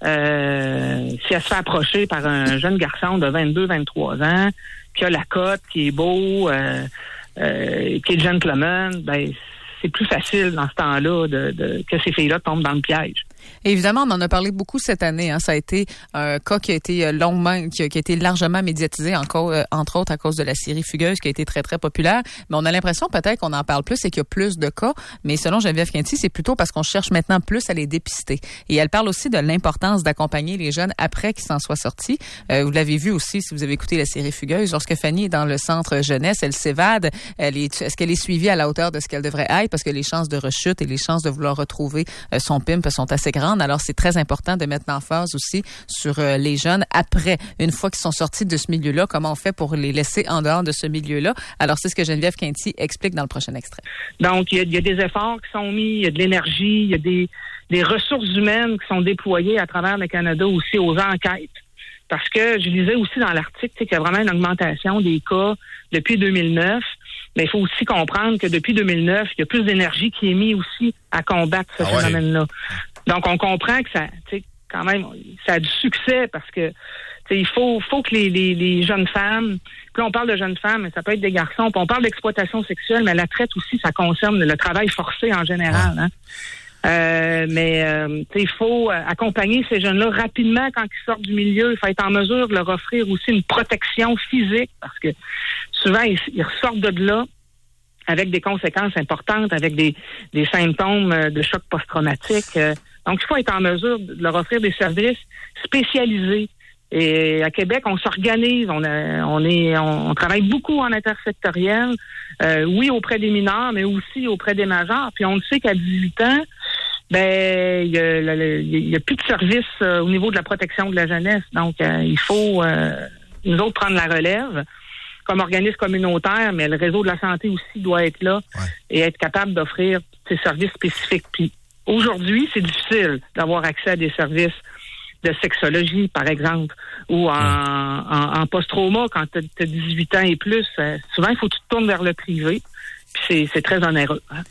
euh, si elle se fait approcher par un jeune garçon de vingt-deux vingt-trois ans, qui a la cote, qui est beau, euh, euh, qui est gentleman, ben c'est plus facile dans ce temps-là de, de, que ces filles-là tombent dans le piège. Et évidemment, on en a parlé beaucoup cette année. Hein. Ça a été un cas qui a été longuement, qui a, qui a été largement médiatisé, encore, euh, entre autres à cause de la série Fugueuse, qui a été très, très populaire. Mais on a l'impression peut-être qu'on en parle plus et qu'il y a plus de cas. Mais selon Geneviève Quinty, c'est plutôt parce qu'on cherche maintenant plus à les dépister. Et elle parle aussi de l'importance d'accompagner les jeunes après qu'ils s'en soient sortis. Euh, vous l'avez vu aussi si vous avez écouté la série Fugueuse. Lorsque Fanny est dans le centre jeunesse, elle s'évade. Elle est, est-ce qu'elle est suivie à la hauteur de ce qu'elle devrait être? Parce que les chances de rechute et les chances de vouloir retrouver euh, son pimp sont assez grandes. Alors, c'est très important de mettre l'emphase aussi sur euh, les jeunes après, une fois qu'ils sont sortis de ce milieu-là, comment on fait pour les laisser en dehors de ce milieu-là. Alors, c'est ce que Geneviève Quinty explique dans le prochain extrait. Donc, il y a, il y a des efforts qui sont mis, il y a de l'énergie, il y a des, des ressources humaines qui sont déployées à travers le Canada aussi aux enquêtes. Parce que je lisais aussi dans l'article qu'il y a vraiment une augmentation des cas depuis deux mille neuf. Mais il faut aussi comprendre que depuis deux mille neuf, il y a plus d'énergie qui est mise aussi à combattre ce Ah phénomène-là. Donc, on comprend que ça, tu sais, quand même, ça a du succès parce que, tu sais, il faut, faut que les, les, les jeunes femmes, puis là, on parle de jeunes femmes, mais ça peut être des garçons, puis on parle d'exploitation sexuelle, mais la traite aussi, ça concerne le travail forcé en général, hein. Euh, mais euh, il faut accompagner ces jeunes-là rapidement quand ils sortent du milieu. Il faut être en mesure de leur offrir aussi une protection physique parce que souvent, ils, ils ressortent de là avec des conséquences importantes, avec des, des symptômes de choc post-traumatique. Donc, il faut être en mesure de leur offrir des services spécialisés. Et à Québec, on s'organise, on, a, on est, on, on travaille beaucoup en intersectoriel, euh, oui auprès des mineurs, mais aussi auprès des majeurs. Puis on le sait qu'à dix-huit ans, ben il y a, le, il y a plus de services euh, au niveau de la protection de la jeunesse. Donc euh, il faut euh, nous autres prendre la relève comme organisme communautaire, mais le réseau de la santé aussi doit être là ouais. et être capable d'offrir ces services spécifiques. Puis aujourd'hui, c'est difficile d'avoir accès à des services de sexologie, par exemple, ou en, en, en post-trauma, quand tu as dix-huit ans et plus, euh, souvent, il faut que tu te tournes vers le privé, puis c'est, c'est très onéreux. Hein?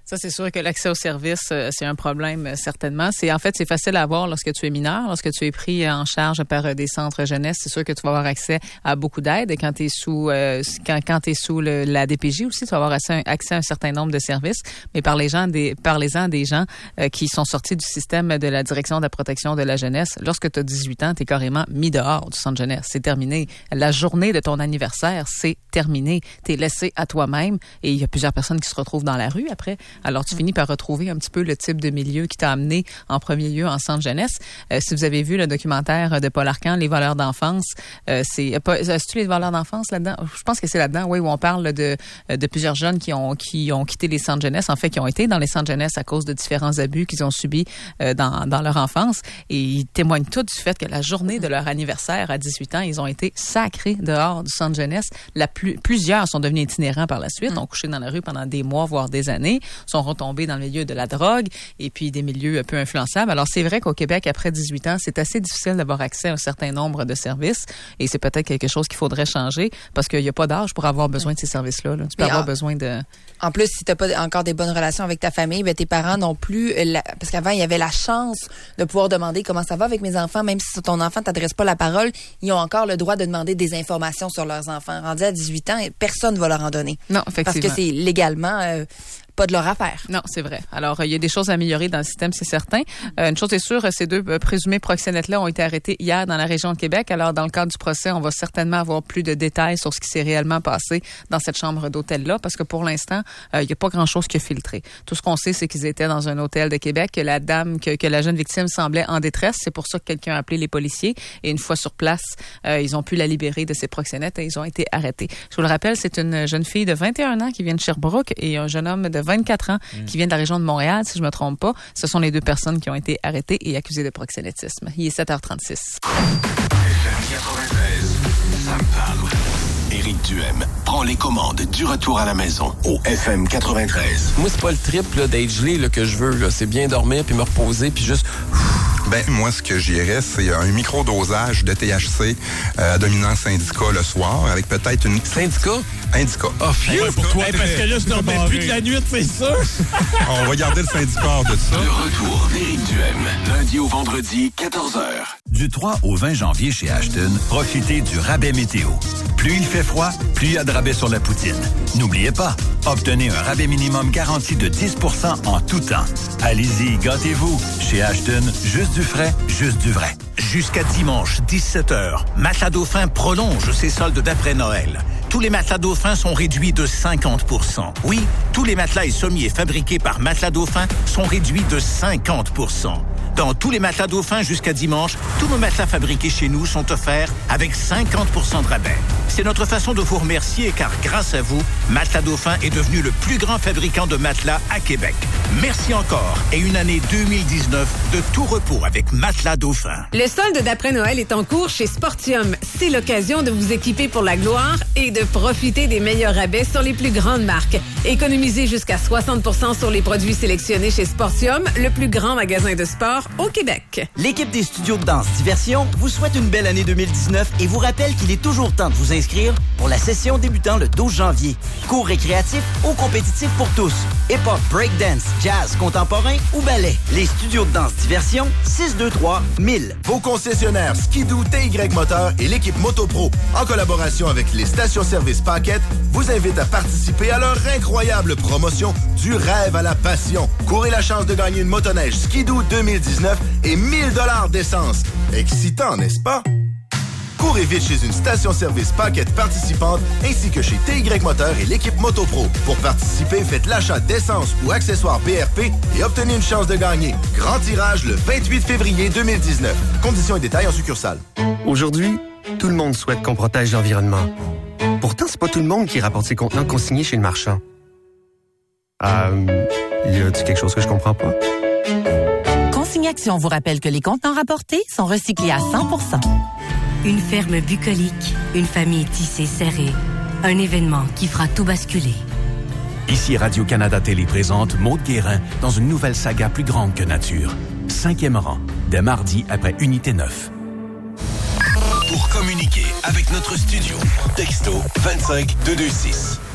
Ça, c'est sûr que l'accès au service, euh, c'est un problème, euh, certainement. C'est, en fait, c'est facile à avoir lorsque tu es mineur, lorsque tu es pris en charge par euh, des centres jeunesse. C'est sûr que tu vas avoir accès à beaucoup d'aide. Et quand tu es sous, euh, quand, quand t'es sous le, la D P J aussi, tu vas avoir accès, accès à un certain nombre de services. Mais par les gens des, parlez-en des gens euh, qui sont sortis du système de la direction de la protection de la jeunesse. Lorsque tu as dix-huit ans, tu es carrément mis dehors du centre jeunesse. C'est terminé. La journée de ton anniversaire, c'est terminé. Tu es laissé à toi-même. Et il y a plusieurs personnes qui se retrouvent dans la rue après. Alors, tu finis par retrouver un petit peu le type de milieu qui t'a amené en premier lieu en centre jeunesse. Euh, si vous avez vu le documentaire de Paul Arcand, Les voleurs d'enfance, euh, c'est pas, est-ce que les voleurs d'enfance là-dedans? Je pense que c'est là-dedans, oui, où on parle de, de plusieurs jeunes qui ont, qui ont quitté les centres jeunesse, en fait, qui ont été dans les centres jeunesse à cause de différents abus qu'ils ont subis euh, dans, dans leur enfance. Et ils témoignent tous du fait que la journée de leur anniversaire à dix-huit ans, ils ont été sacrés dehors du centre jeunesse. La plus, plusieurs sont devenus itinérants par la suite, ont couché dans la rue pendant des mois, voire des années, sont retombés dans le milieu de la drogue et puis des milieux un peu influençables. Alors, c'est vrai qu'au Québec, après dix-huit ans, c'est assez difficile d'avoir accès à un certain nombre de services et c'est peut-être quelque chose qu'il faudrait changer parce qu'il n'y a pas d'âge pour avoir besoin de ces services-là. Là. Tu peux Mais avoir en, besoin de... En plus, si tu n'as pas encore des bonnes relations avec ta famille, ben, tes parents non plus, la, parce qu'avant, il y avait la chance de pouvoir demander comment ça va avec mes enfants, même si ton enfant ne t'adresse pas la parole, ils ont encore le droit de demander des informations sur leurs enfants. Rendus à dix-huit ans, personne ne va leur en donner. Non, effectivement. Parce que c'est légalement... Euh, pas de leur affaire. Non, c'est vrai. Alors, euh, il y a des choses à améliorer dans le système, c'est certain. Euh, une chose est sûre, ces deux euh, présumés proxénètes-là ont été arrêtés hier dans la région de Québec. Alors, dans le cadre du procès, on va certainement avoir plus de détails sur ce qui s'est réellement passé dans cette chambre d'hôtel-là, parce que pour l'instant, euh, il n'y a pas grand-chose qui a filtré. Tout ce qu'on sait, c'est qu'ils étaient dans un hôtel de Québec, que la dame, que, que la jeune victime semblait en détresse. C'est pour ça que quelqu'un a appelé les policiers. Et une fois sur place, euh, ils ont pu la libérer de ses proxénètes et ils ont été arrêtés. Je vous le rappelle, c'est une jeune fille de vingt et un ans qui vient de Sherbrooke et un jeune homme de vingt-quatre ans mmh. qui vient de la région de Montréal, si je me trompe pas. Ce sont les deux personnes qui ont été arrêtées et accusées de proxénétisme. Il est sept heures trente-six. F M quatre-vingt-treize, ça me parle. Éric Duhem prend les commandes du retour à la maison au F M quatre-vingt-treize. Moi, c'est pas le trip là, d'être gelé là, que je veux. Là. C'est bien dormir, puis me reposer, puis juste... Ben, moi, ce que j'irais, c'est un micro-dosage de T H C euh, dominance indica le soir, avec peut-être une... Syndica? Indica. Oh, fiu ouais, pour toi, hey, parce que là, je ne dormais plus de la nuit, c'est ça? On va garder le syndicat hors de ça. Le retour d'Éric Duhem, lundi au vendredi, quatorze heures. Du trois au vingt janvier chez Ashton, profitez du rabais météo. Plus il fait froid, plus il y a de rabais sur la poutine. N'oubliez pas, obtenez un rabais minimum garanti de dix pour cent en tout temps. Allez-y, gâtez-vous. Chez Ashton, juste du frais, juste du vrai. Jusqu'à dimanche, dix-sept heures, Matelas Dauphin prolonge ses soldes d'après-Noël. Tous les matelas Dauphin sont réduits de cinquante pour cent. Oui, tous les matelas et sommiers fabriqués par Matelas Dauphin sont réduits de cinquante pour cent. Dans tous les matelas Dauphin jusqu'à dimanche, tous nos matelas fabriqués chez nous sont offerts avec cinquante pour cent de rabais. C'est notre façon de vous remercier car grâce à vous, Matelas Dauphin est devenu le plus grand fabricant de matelas à Québec. Merci encore et une année deux mille dix-neuf de tout repos avec Matelas Dauphin. Le solde d'après-Noël est en cours chez Sportium. C'est l'occasion de vous équiper pour la gloire et de profiter des meilleurs rabais sur les plus grandes marques. Économisez jusqu'à soixante pour cent sur les produits sélectionnés chez Sportium, le plus grand magasin de sport au Québec. L'équipe des studios de danse Diversion vous souhaite une belle année deux mille dix-neuf et vous rappelle qu'il est toujours temps de vous inscrire pour la session débutant le douze janvier. Cours récréatifs ou compétitifs pour tous. Hip-hop, breakdance, jazz, contemporain ou ballet. Les studios de danse Diversion, six deux trois mille. Vos concessionnaires Skidoo, T Y Moteur et l'équipe Motopro, en collaboration avec les stations-service Paquette, vous invitent à participer à leur incroyable promotion du rêve à la passion. Courez la chance de gagner une motoneige Skidoo deux mille dix-neuf et mille dollars d'essence. Excitant, n'est-ce pas? Courez vite chez une station-service Paquette participante ainsi que chez T Y Moteur et l'équipe Motopro. Pour participer, faites l'achat d'essence ou accessoires B R P et obtenez une chance de gagner. Grand tirage le vingt-huit février deux mille dix-neuf. Conditions et détails en succursale. Aujourd'hui, tout le monde souhaite qu'on protège l'environnement. Pourtant, c'est pas tout le monde qui rapporte ses contenants consignés chez le marchand. Euh, y a-t-il quelque chose que je comprends pas? Consignation vous rappelle que les contenants rapportés sont recyclés à cent pour cent. Une ferme bucolique, une famille tissée serrée, un événement qui fera tout basculer. Ici Radio-Canada Télé présente Maude Guérin dans une nouvelle saga plus grande que nature. Cinquième rang, dès mardi après Unité neuf. Pour communiquer avec notre studio, texto vingt-cinq deux deux six.